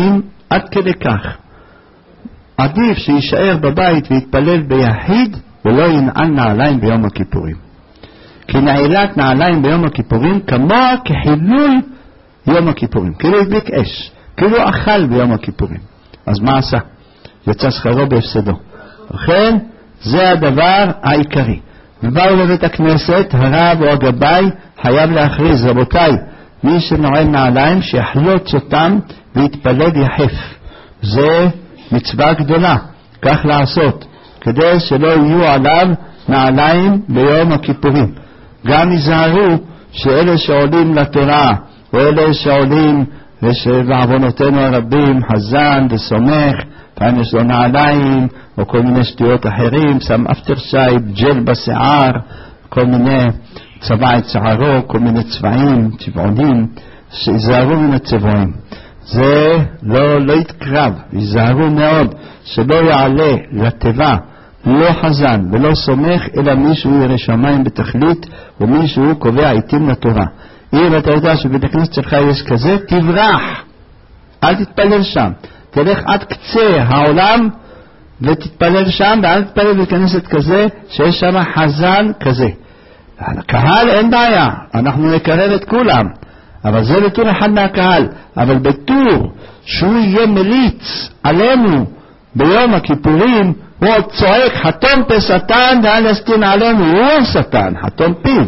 עד כדי כך. עדיף שישאר בבית ויתפלל ביחיד ולא ינעל נעליים ביום הכיפורים. כי נעילת נעליים ביום הכיפורים כמוה כחילול יום הכיפורים. כאילו הדליק אש, כאילו אכל ביום הכיפורים. אז מה עשה? יצא שכרו בהפסדו. לכן זה הדבר העיקרי. ובאו לבית הכנסת, הרב או הגבאי חייב להכריז, רבותיי, מי שנועל נעליים שיחלוץ אותם ויתפלל יחף. זה מצווה גדולה, כך לעשות, כדי שלא יהיו עליו נעליים ביום הכיפורים. גם יזהרו שאלה שעולים לתורה, או אלה שעולים בעוונותינו הרבים, חזן וסומך, פעם יש לו נעליים, או כל מיני שטויות אחרים, שם אפטרשייב, ג'ל בשיער, כל מיני צבע את שערו, כל מיני צבעים, צבעונים, שיזהרו מן הצבעים. זה לא יתקרב, יזהרו מאוד, שלא יעלה לטבע, לא חזן ולא סומך, אלא מישהו ירא שמיים בתכלית, ומישהו קובע עיתים לתורה. אם אתה יודע שבית הכנסת שלך יש כזה, תברח, אל תתפלל שם, תלך עד קצה העולם ותתפלל שם, ואל תתפלל בכנסת כזה שיש שם חזן כזה. הקהל אין בעיה, אנחנו נקרב את כולם, אבל זה בטור אחד מהקהל. אבל בטור שהוא יהיה מליץ עלינו ביום הכיפורים, הוא עוד צועק חתום פה שטן ואל יסטין עלינו, הוא שטן, חתום פיו.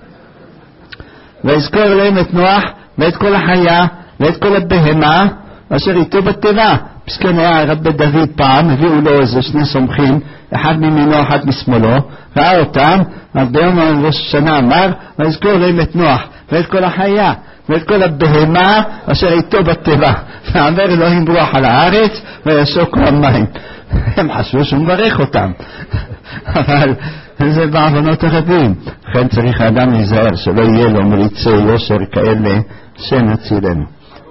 ויזכור להם את נוח ואת כל החיה ואת כל הבהמה אשר איתו בטבע. פסקן היה רבי דוד פעם, הביאו לו איזה שני סומכים, אחד מימינו אחד משמאלו, ראה אותם, אז ביום ראש השנה אמר, ויזכור להם את נוח ואת כל החיה ואת כל הבהמה אשר איתו בטבע, ואמר אלוהים רוח על הארץ וישוקו המים. הם חשבו שהוא מברך אותם, אבל זה בעוונות הרבים. לכן צריך האדם להיזהר שלא יהיה לו מליצי יושר כאלה שנצילנו.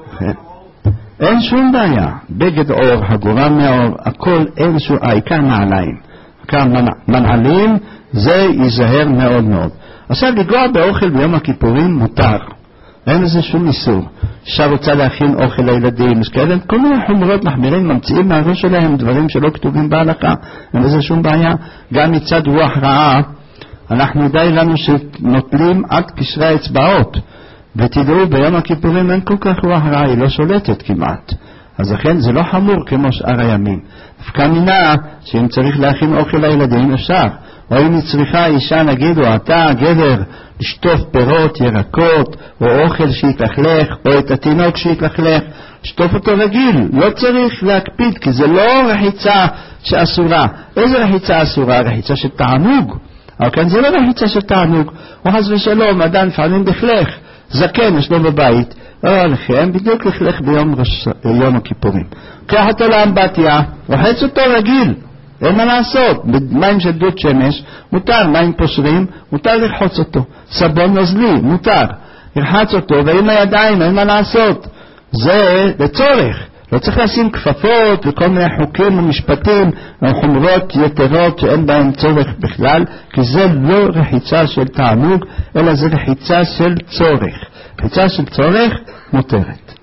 אין שום בעיה, בגד אור, הגורה מאור, הכל איזשהו, העיקר נעליים, העיקר מנעלים, זה ייזהר מאוד מאוד. עכשיו לגוע באוכל ביום הכיפורים מותר, אין לזה שום איסור. אישה רוצה להכין אוכל לילדים, כאלה, כל מיני חומרות מחמירים ממציאים מהראש שלהם דברים שלא כתובים בהלכה, אין לזה שום בעיה. גם מצד רוח רעה, אנחנו די לנו שנוטלים עד קשרי האצבעות, ותדעו ביום הכיפורים אין כל כך רוח רעה, היא לא שולטת כמעט, אז לכן זה לא חמור כמו שאר הימים. דווקא מינה שאם צריך להכין אוכל לילדים אפשר, או אם היא צריכה אישה נגיד או אתה גבר לשטוף פירות, ירקות או אוכל שיתלכלך, או את התינוק שיתלכלך, לשטוף אותו רגיל, לא צריך להקפיד, כי זה לא רחיצה שאסורה. איזה רחיצה אסורה? רחיצה של תענוג, אבל כאן זה לא רחיצה של תענוג. או חס ושלום אדם לפעמים לכלך, זקן יש לו בבית, לכם בדיוק לכלך ביום יום הכיפורים, קח אותו לאמבטיה, רוחץ אותו רגיל, אין מה לעשות. במים של דוד שמש מותר, מים פושרים מותר לרחוץ אותו, סבון נוזלי מותר, ירחץ אותו ועם הידיים, אין מה לעשות. זה לצורך, לא צריך לשים כפפות וכל מיני חוקים ומשפטים וחומרות יתרות שאין בהם צורך בכלל, כי זה לא רחיצה של תענוג, אלא זה רחיצה של צורך. רחיצה של צורך מותרת.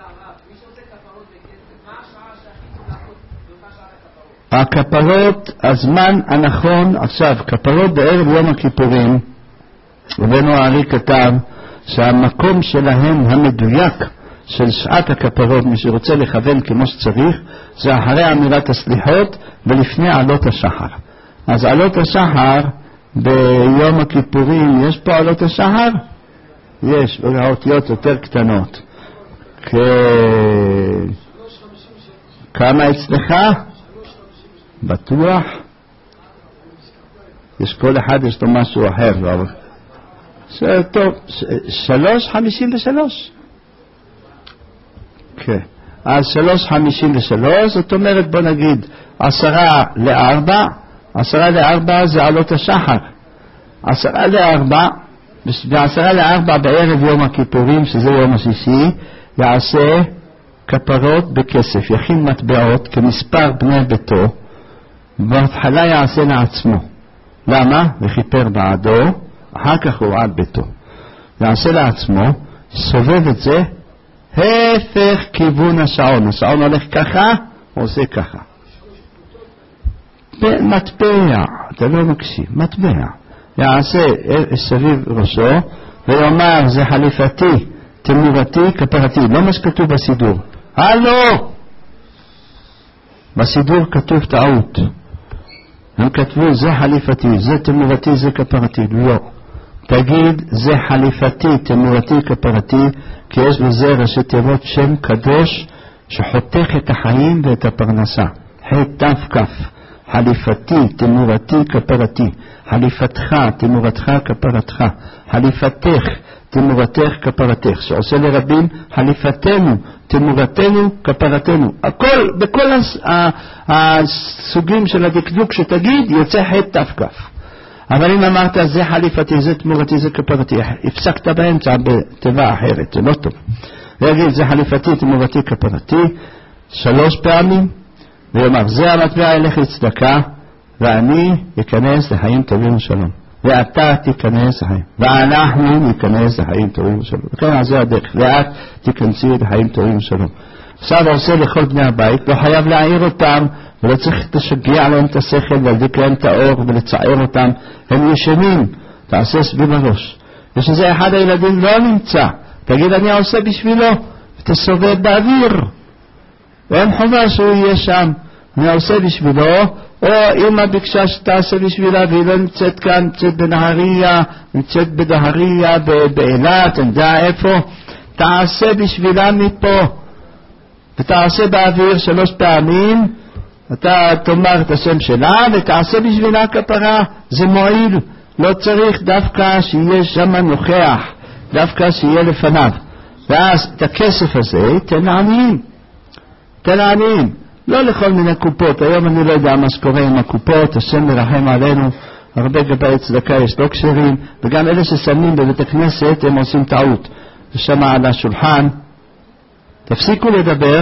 הכפרות, הזמן הנכון, עכשיו, כפרות בערב יום הכיפורים, רבנו הארי כתב שהמקום שלהם המדויק של שעת הכפרות, מי שרוצה לכוון כמו שצריך, זה אחרי אמירת הסליחות ולפני עלות השחר. אז עלות השחר ביום הכיפורים, יש פה עלות השחר? יש, האותיות יותר קטנות. כמה אצלך? בטוח? יש כל אחד יש לו משהו אחר. טוב, 3:53. כן. אז 3:53, זאת אומרת בוא נגיד 3:50, 3:50 זה עלות השחר. 3:50, ב3:50 בערב יום הכיפורים, שזה יום השישי, יעשה כפרות בכסף, יכין מטבעות כמספר בני ביתו, בהתחלה יעשה לעצמו. למה? וכיפר בעדו, אחר כך הוא עד ביתו. יעשה לעצמו, סובב את זה הפך כיוון השעון. השעון הולך ככה, הוא עושה ככה. מטבע, אתה לא מקשיב, מטבע. יעשה סביב ראשו, ויאמר זה חליפתי, תמורתי, כפרתי. לא מה שכתוב בסידור. הלו! בסידור כתוב טעות. הם כתבו זה חליפתי, זה תמורתי, זה כפרתי. לא. תגיד זה חליפתי, תמורתי, כפרתי, כי יש בזה ראשי תיבות שם קדוש שחותך את החיים ואת הפרנסה. ח' חליפתי, תמורתי, כפרתי. חליפתך, תמורתך, כפרתך. חליפתך, תמורתך, כפרתך. שעושה לרבים חליפתנו, תמורתנו, כפרתנו. הכל, בכל הסוגים של הדקדוק שתגיד, יוצא ח' אבל אם אמרת זה חליפתי, זה תמורתי, זה כפרתי, הפסקת באמצע בתיבה אחרת, זה לא טוב. ויגיד זה חליפתי, תמורתי, כפרתי 3 פעמים, ויאמר זה המטבע ילך לצדקה, ואני אכנס לחיים טובים ושלום, ואתה תיכנס לחיים, ואנחנו ניכנס לחיים טובים ושלום. וכן זה הדרך, ואת תיכנסי לחיים טובים ושלום. עכשיו עושה לכל בני הבית, לא חייב להעיר אותם, ולא צריך לשגע להם את השכל ולהדליק להם את האור ולצער אותם. הם ישנים, תעשה סביב הראש. יש איזה אחד הילדים לא נמצא, תגיד אני עושה בשבילו, ותסובב באוויר. ואין חובה שהוא יהיה שם, אני עושה בשבילו, או אמא ביקשה שתעשה בשבילה והיא לא נמצאת כאן, נמצאת בנהריה, נמצאת בדהריה, באילת, אני יודע איפה, תעשה בשבילה מפה. ותעשה באוויר 3 פעמים, אתה תאמר את השם שלה ותעשה בשבילה כפרה. זה מועיל, לא צריך דווקא שיהיה שם נוכח, דווקא שיהיה לפניו. ואז את הכסף הזה תן לעניים, תן לעניים, לא לכל מיני קופות. היום אני לא יודע מה שקורה עם הקופות, השם מרחם עלינו, הרבה גבי צדקה יש לא כשרים, וגם אלה ששמים בבית הכנסת הם עושים טעות. ושם על השולחן תפסיקו לדבר,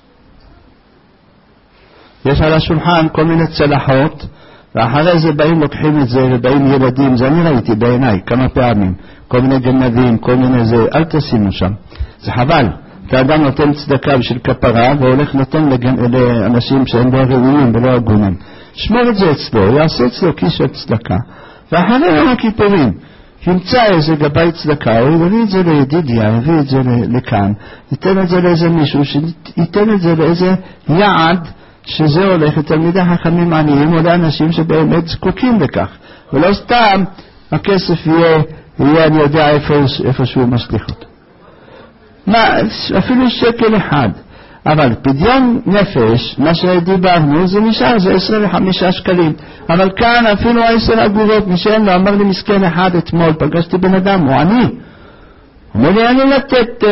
יש על השולחן כל מיני צלחות, ואחרי זה באים לוקחים את זה ובאים ילדים, זה אני ראיתי בעיניי כמה פעמים, כל מיני גנבים, כל מיני זה, אל תשימו שם, זה חבל. אתה אדם נותן צדקה בשביל כפרה והולך נותן לאנשים שהם לא ראויים ולא הגונים. שמור את זה אצלו, יעשה אצלו כיס של צדקה, ואחרי יום הכיפורים ימצא איזה גבי צדקה, הוא יביא את זה לידידיה, יביא את זה לכאן, ייתן את זה לאיזה מישהו, ייתן את זה לאיזה יעד, שזה הולך לתלמידי חכמים עניים או לאנשים שבאמת זקוקים לכך, ולא סתם הכסף יהיה אני יודע איפה שהוא משליך אותו. אפילו שקל אחד, אבל פדיון נפש, מה שדיברנו, זה נשאר, זה 25 שקלים. אבל כאן אפילו 10 אגורות, מי שאין לו, אמר לי מסכן אחד אתמול, פגשתי בן אדם, הוא עני. אומר לי, אני לתת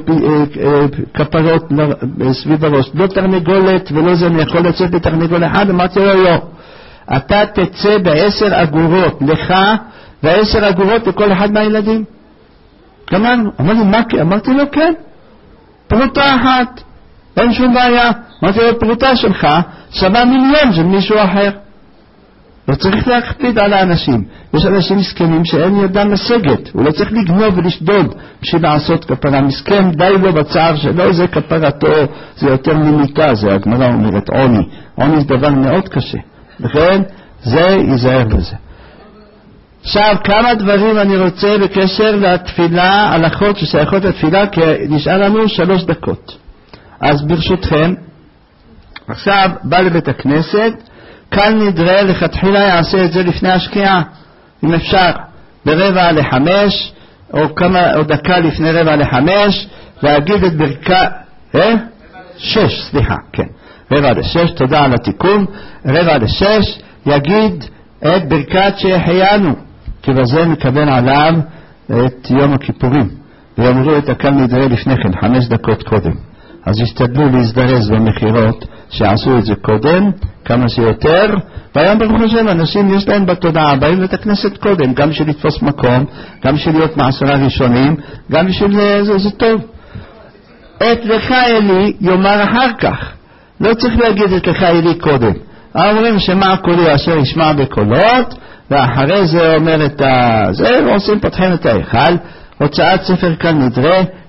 כפרות סביב הראש, לא תרנגולת ולא זה, אני יכול לצאת בתרנגול אחד. אמרתי לו, לא. אתה תצא ב10 אגורות לך, ו10 אגורות לכל אחד מהילדים. גמרנו. אמר לי, מה? אמרתי לו, כן. פרוטה אחת. אין שום בעיה. אמרתי לו, פרוטה שלך שווה מיליון של מישהו אחר. לא צריך להקפיד על האנשים. יש אנשים מסכנים שאין ידם משגת. הוא לא צריך לגנוב ולשדוד בשביל לעשות כפרה. מסכן, די לו בצער שלו, זה כפרתו, זה יותר ממיתה, זה הגמרא אומרת עוני. עוני זה דבר מאוד קשה. לכן, זה ייזהר בזה. עכשיו, כמה דברים אני רוצה בקשר לתפילה, הלכות ששייכות לתפילה, כי נשאר לנו 3 דקות. אז ברשותכם, עכשיו בא לבית הכנסת, כאן נדרה לכתחילה יעשה את זה לפני השקיעה, אם אפשר, ב4:45, או דקה לפני 4:45, להגיד את ברכה, 6, סליחה, כן, 4:46, תודה על התיקון, 4:46, יגיד את ברכת שהחיינו, כי בזה מקבל עליו את יום הכיפורים, ויאמרו את הקל נדרה לפני כן, 5 דקות קודם. אז ישתדלו להזדרז במחירות שעשו את זה קודם, כמה שיותר, והיום ברוך השם אנשים יש להם בתודעה, באים את הכנסת קודם, גם בשביל לתפוס מקום, גם בשביל להיות מעשרה ראשונים, גם בשביל זה טוב. את לך אלי יאמר אחר כך, לא צריך להגיד את לך אלי קודם. אומרים שמע קולי אשר ישמע בקולות, ואחרי זה אומר את זה, ועושים פותחים את ההיכל, הוצאת ספר כאן נדרה,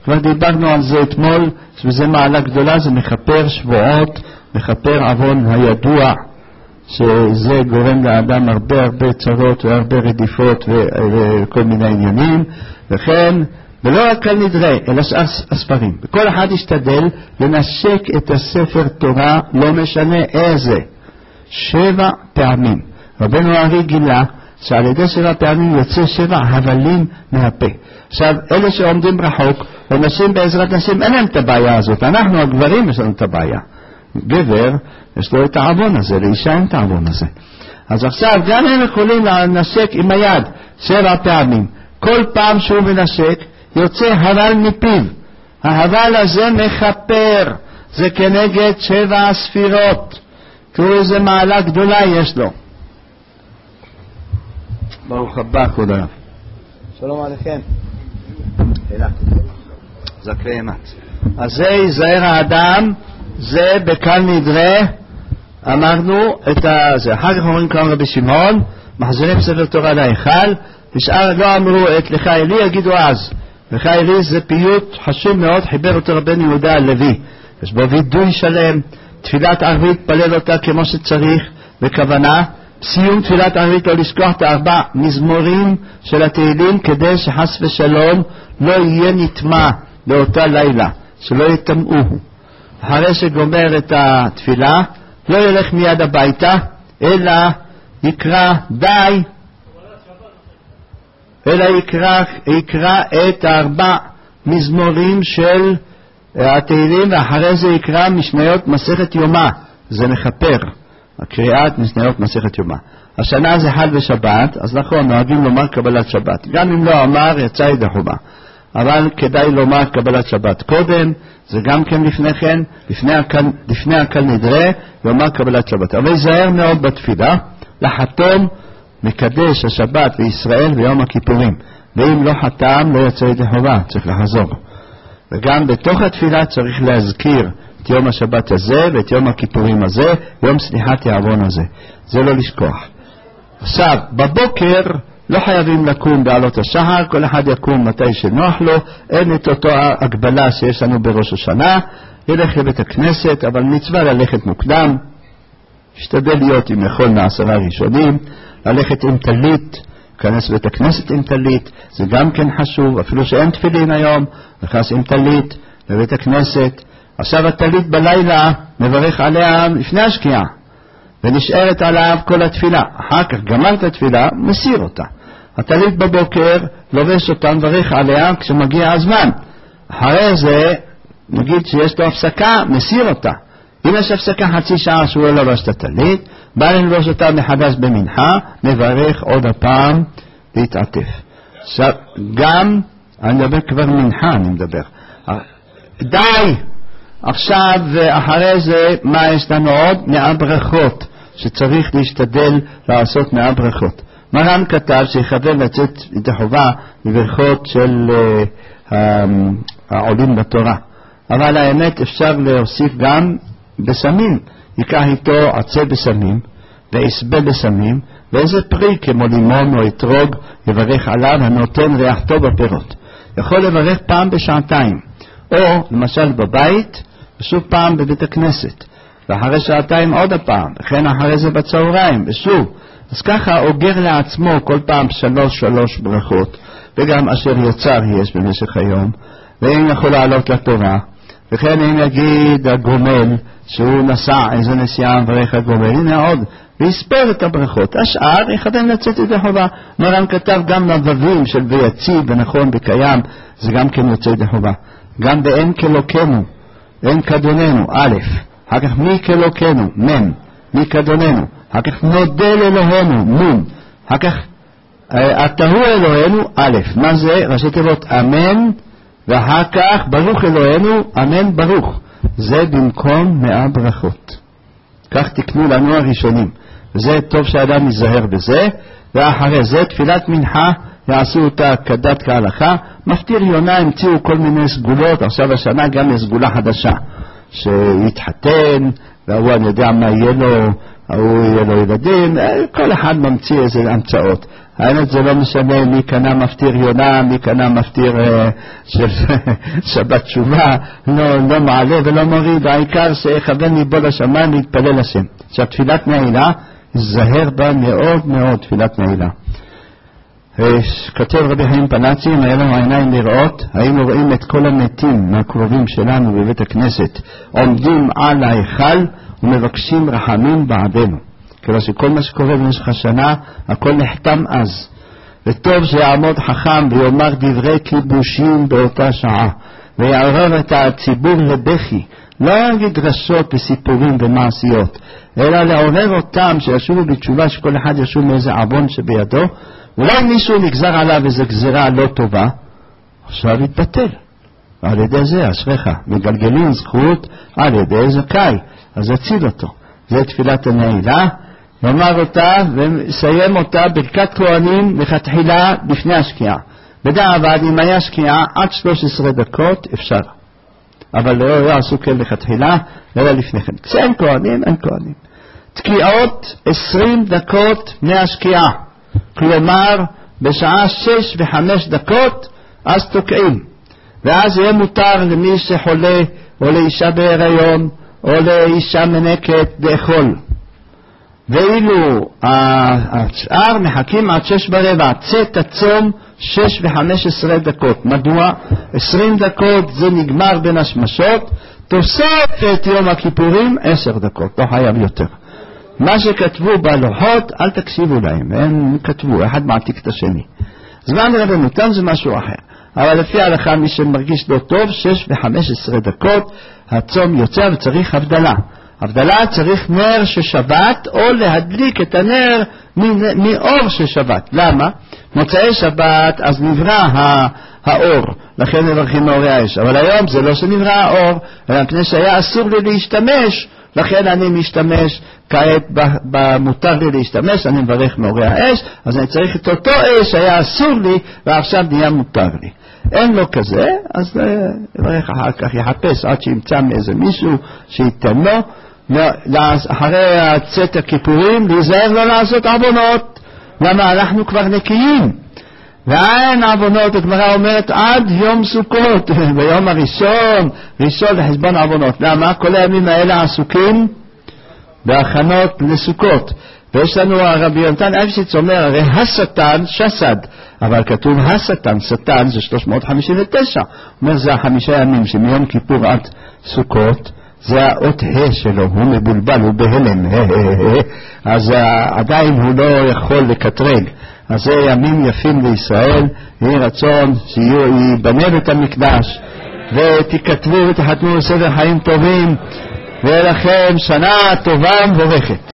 כבר דיברנו על זה אתמול, וזה מעלה גדולה, זה מכפר שבועות, מכפר עוון הידוע, שזה גורם לאדם הרבה צרות והרבה רדיפות וכל מיני עניינים, וכן, ולא רק על נדרי, אלא הספרים. וכל אחד ישתדל לנשק את הספר תורה, לא משנה איזה, 7 פעמים. רבנו הארי גילה שעל ידי 7 פעמים יוצא 7 הבלים מהפה. עכשיו, אלה שעומדים רחוק, ונשים בעזרת נשים, אין להם את הבעיה הזאת. אנחנו הגברים יש לנו את הבעיה. גבר, יש לו את העוון הזה, לאישה אין את העוון הזה. אז עכשיו, גם הם יכולים לנשק עם היד 7 פעמים. כל פעם שהוא מנשק, יוצא הבל מפיו. ההבל הזה מכפר. זה כנגד 7 הספירות. תראו איזה מעלה גדולה יש לו. ברוך הבא, כבוד הרב. שלום עליכם. זכרי אמת. אז זה יזהר האדם, זה בקל נדרה, אמרנו את זה. אחר כך אומרים כמו רבי שמעון, מחזירים ספר תורה להיכל, ושאר לא אמרו את לך אלי, יגידו אז. לך אלי זה פיוט חשוב מאוד, חיבר אותו רבנו יהודה הלוי. יש בו וידוי שלם, תפילת ערבית פלל אותה כמו שצריך, בכוונה, סיום תפילת ערבית לא לשכוח את 4 מזמורים של התהילים, כדי שחס ושלום לא יהיה נטמע באותה לילה, שלא יטמעוהו. אחרי שגומר את התפילה, לא ילך מיד הביתה, אלא יקרא די, אלא יקרא את 4 מזמורים של התהילים, ואחרי זה יקרא משניות מסכת יומא, זה מכפר, הקריאת משניות מסכת יומא. השנה זה חל בשבת, אז נכון, נוהגים לומר קבלת שבת. גם אם לא אמר, יצא ידי חובה. אבל כדאי לומר קבלת שבת קודם, זה גם כן לפני כן, לפני הקל נדרה, לומר קבלת שבת. אבל יזהר מאוד בתפילה, לחתום מקדש השבת לישראל ויום הכיפורים. ואם לא חתם, לא יצא ידי חובה, צריך לחזור. וגם בתוך התפילה צריך להזכיר את יום השבת הזה ואת יום הכיפורים הזה, יום סליחת העוון הזה. זה לא לשכוח. עכשיו, בבוקר לא חייבים לקום בעלות השחר, כל אחד יקום מתי שנוח לו, אין את אותו הגבלה שיש לנו בראש השנה, ילך לבית הכנסת, אבל מצווה ללכת מוקדם, השתדל להיות עם יכול מ10 ראשונים, ללכת עם טלית, כנס בית הכנסת עם טלית, זה גם כן חשוב, אפילו שאין תפילין היום, נכנס עם טלית לבית הכנסת. עכשיו הטלית בלילה מברך עליה לפני השקיעה, ונשארת עליו כל התפילה. אחר כך גמרת התפילה, מסיר אותה. הטלית בבוקר לובש אותה, מברך עליה כשמגיע הזמן. אחרי זה, נגיד שיש לו הפסקה, מסיר אותה. אם יש הפסקה חצי שעה שהוא לא לובש את הטלית, בא ללבוש אותה מחדש במנחה, מברך עוד הפעם להתעטף. עכשיו, גם, אני מדבר כבר מנחה, אני מדבר. די! עכשיו, אחרי זה, מה יש לנו עוד? 100 ברכות, שצריך להשתדל לעשות 100 ברכות. מרן כתב שיכוון לצאת ידי חובה מברכות של העולים בתורה. אבל האמת אפשר להוסיף גם בסמים. ייקח איתו עצי בסמים ועשבה בסמים, ואיזה פרי כמו לימון או אתרוג יברך עליו הנותן ריח טוב בפירות. יכול לברך פעם בשעתיים, או למשל בבית, ושוב פעם בבית הכנסת, ואחרי שעתיים עוד הפעם, וכן אחרי זה בצהריים, ושוב. אז ככה אוגר לעצמו כל פעם 3 ברכות, וגם אשר יצר יש במשך היום, ואם יכול לעלות לתורה, וכן אם יגיד הגומל שהוא נסע איזו נסיעה מברך הגומל, הנה עוד, ויספר את הברכות. השאר יכוון לצאת ידי חובה. מרן כתב גם נבבים של ויציב ונכון בקיים, זה גם כן יוצא ידי חובה. גם באין כלוקנו, אין כדוננו, א', אחר כך מי כלוקנו, מ', מי כדוננו, אחר כך נודה לאלוהינו, נון, אחר כך התהו אלוהינו, א', מה זה? ראשי תיבות אמן, ואחר כך ברוך אלוהינו, אמן ברוך. זה במקום 100 ברכות. כך תקנו לנו הראשונים. וזה טוב שהאדם ייזהר בזה. ואחרי זה תפילת מנחה, יעשו אותה כדת כהלכה. מפטיר יונה המציאו כל מיני סגולות, עכשיו השנה גם יש סגולה חדשה, שיתחתן, והוא אני יודע מה יהיה לו, הוא יהיה לו ילדים, כל אחד ממציא איזה המצאות. האמת זה לא משנה מי קנה מפטיר יונה, מי קנה מפטיר של שבת תשובה, לא מעלה ולא מוריד, העיקר שיכוון ליבו לשמיים להתפלל השם. עכשיו תפילת נעילה, זהר בה מאוד מאוד תפילת נעילה. כותב רבי חיים פנאצי, אם היה לנו עיניים לראות, היינו רואים את כל המתים מהקרובים שלנו בבית הכנסת, עומדים על ההיכל ומבקשים רחמים בעדנו. כיוון שכל מה שקורה במשך השנה, הכל נחתם אז. וטוב שיעמוד חכם ויאמר דברי כיבושים באותה שעה, ויערב את הציבור לבכי, לא יגיד דרשות וסיפורים ומעשיות, אלא לעורר אותם שישובו בתשובה, שכל אחד ישוב מאיזה עוון שבידו. אולי מישהו נגזר עליו איזו גזירה לא טובה, עכשיו יתבטל. על ידי זה, אשריך, מגלגלים זכות על ידי זכאי, אז הציל אותו. זה תפילת הנעילה, נאמר אותה ומסיים אותה ברכת כהנים לכתחילה לפני השקיעה. בדיעבד אם היה שקיעה עד 13 דקות אפשר, אבל לא יעשו כן לכתחילה אלא לפני כן. כשאין כהנים אין כהנים. תקיעות 20 דקות מהשקיעה, כלומר בשעה 6 ו5 דקות אז תוקעים, ואז יהיה מותר למי שחולה או לאישה בהיריון או לאישה מנקת לאכול. ואילו השאר מחכים עד 6:15, צאת הצום 6 ו15 דקות. מדוע? 20 דקות זה נגמר בין השמשות, תוספת יום הכיפורים 10 דקות, לא חייב יותר. מה שכתבו בלוחות אל תקשיבו להם, הם כתבו, אחד מעתיק את השני. זמן רבנותם זה משהו אחר, אבל לפי ההלכה מי שמרגיש לא טוב 6 ו15 דקות הצום יוצא, וצריך הבדלה. הבדלה צריך נר של שבת או להדליק את הנר מאור של שבת. למה? מוצאי שבת אז נברא האור, לכן מברכים מאורי האש, אבל היום זה לא שנברא האור, אלא מפני שהיה אסור לי להשתמש, לכן אני משתמש כעת במותר לי להשתמש, אני מברך מאורי האש, אז אני צריך את אותו אש היה אסור לי ועכשיו נהיה מותר לי. אין לו כזה, אז יברך אחר כך, יחפש עד שימצא מאיזה מישהו שייתן לו. אחרי צאת הכיפורים להיזהר לא לעשות עוונות. למה? אנחנו כבר נקיים ואין עוונות. הגמרא אומרת עד יום סוכות, ביום הראשון לחשבון עוונות. למה? כל הימים האלה עסוקים בהכנות לסוכות. ויש לנו הרבי יונתן אייבשיץ אומר, הרי השטן שסד, אבל כתוב השטן, שטן זה 359. אומר זה 5 ימים שמיום כיפור עד סוכות, זה האות ה' שלו, הוא מבולבל, הוא בהלם, אז עדיין הוא לא יכול לקטרג. אז זה ימים יפים לישראל, יהי רצון שיבנה בית המקדש ותכתבו ותחתמו סדר חיים טובים, ולכם שנה טובה ומבורכת.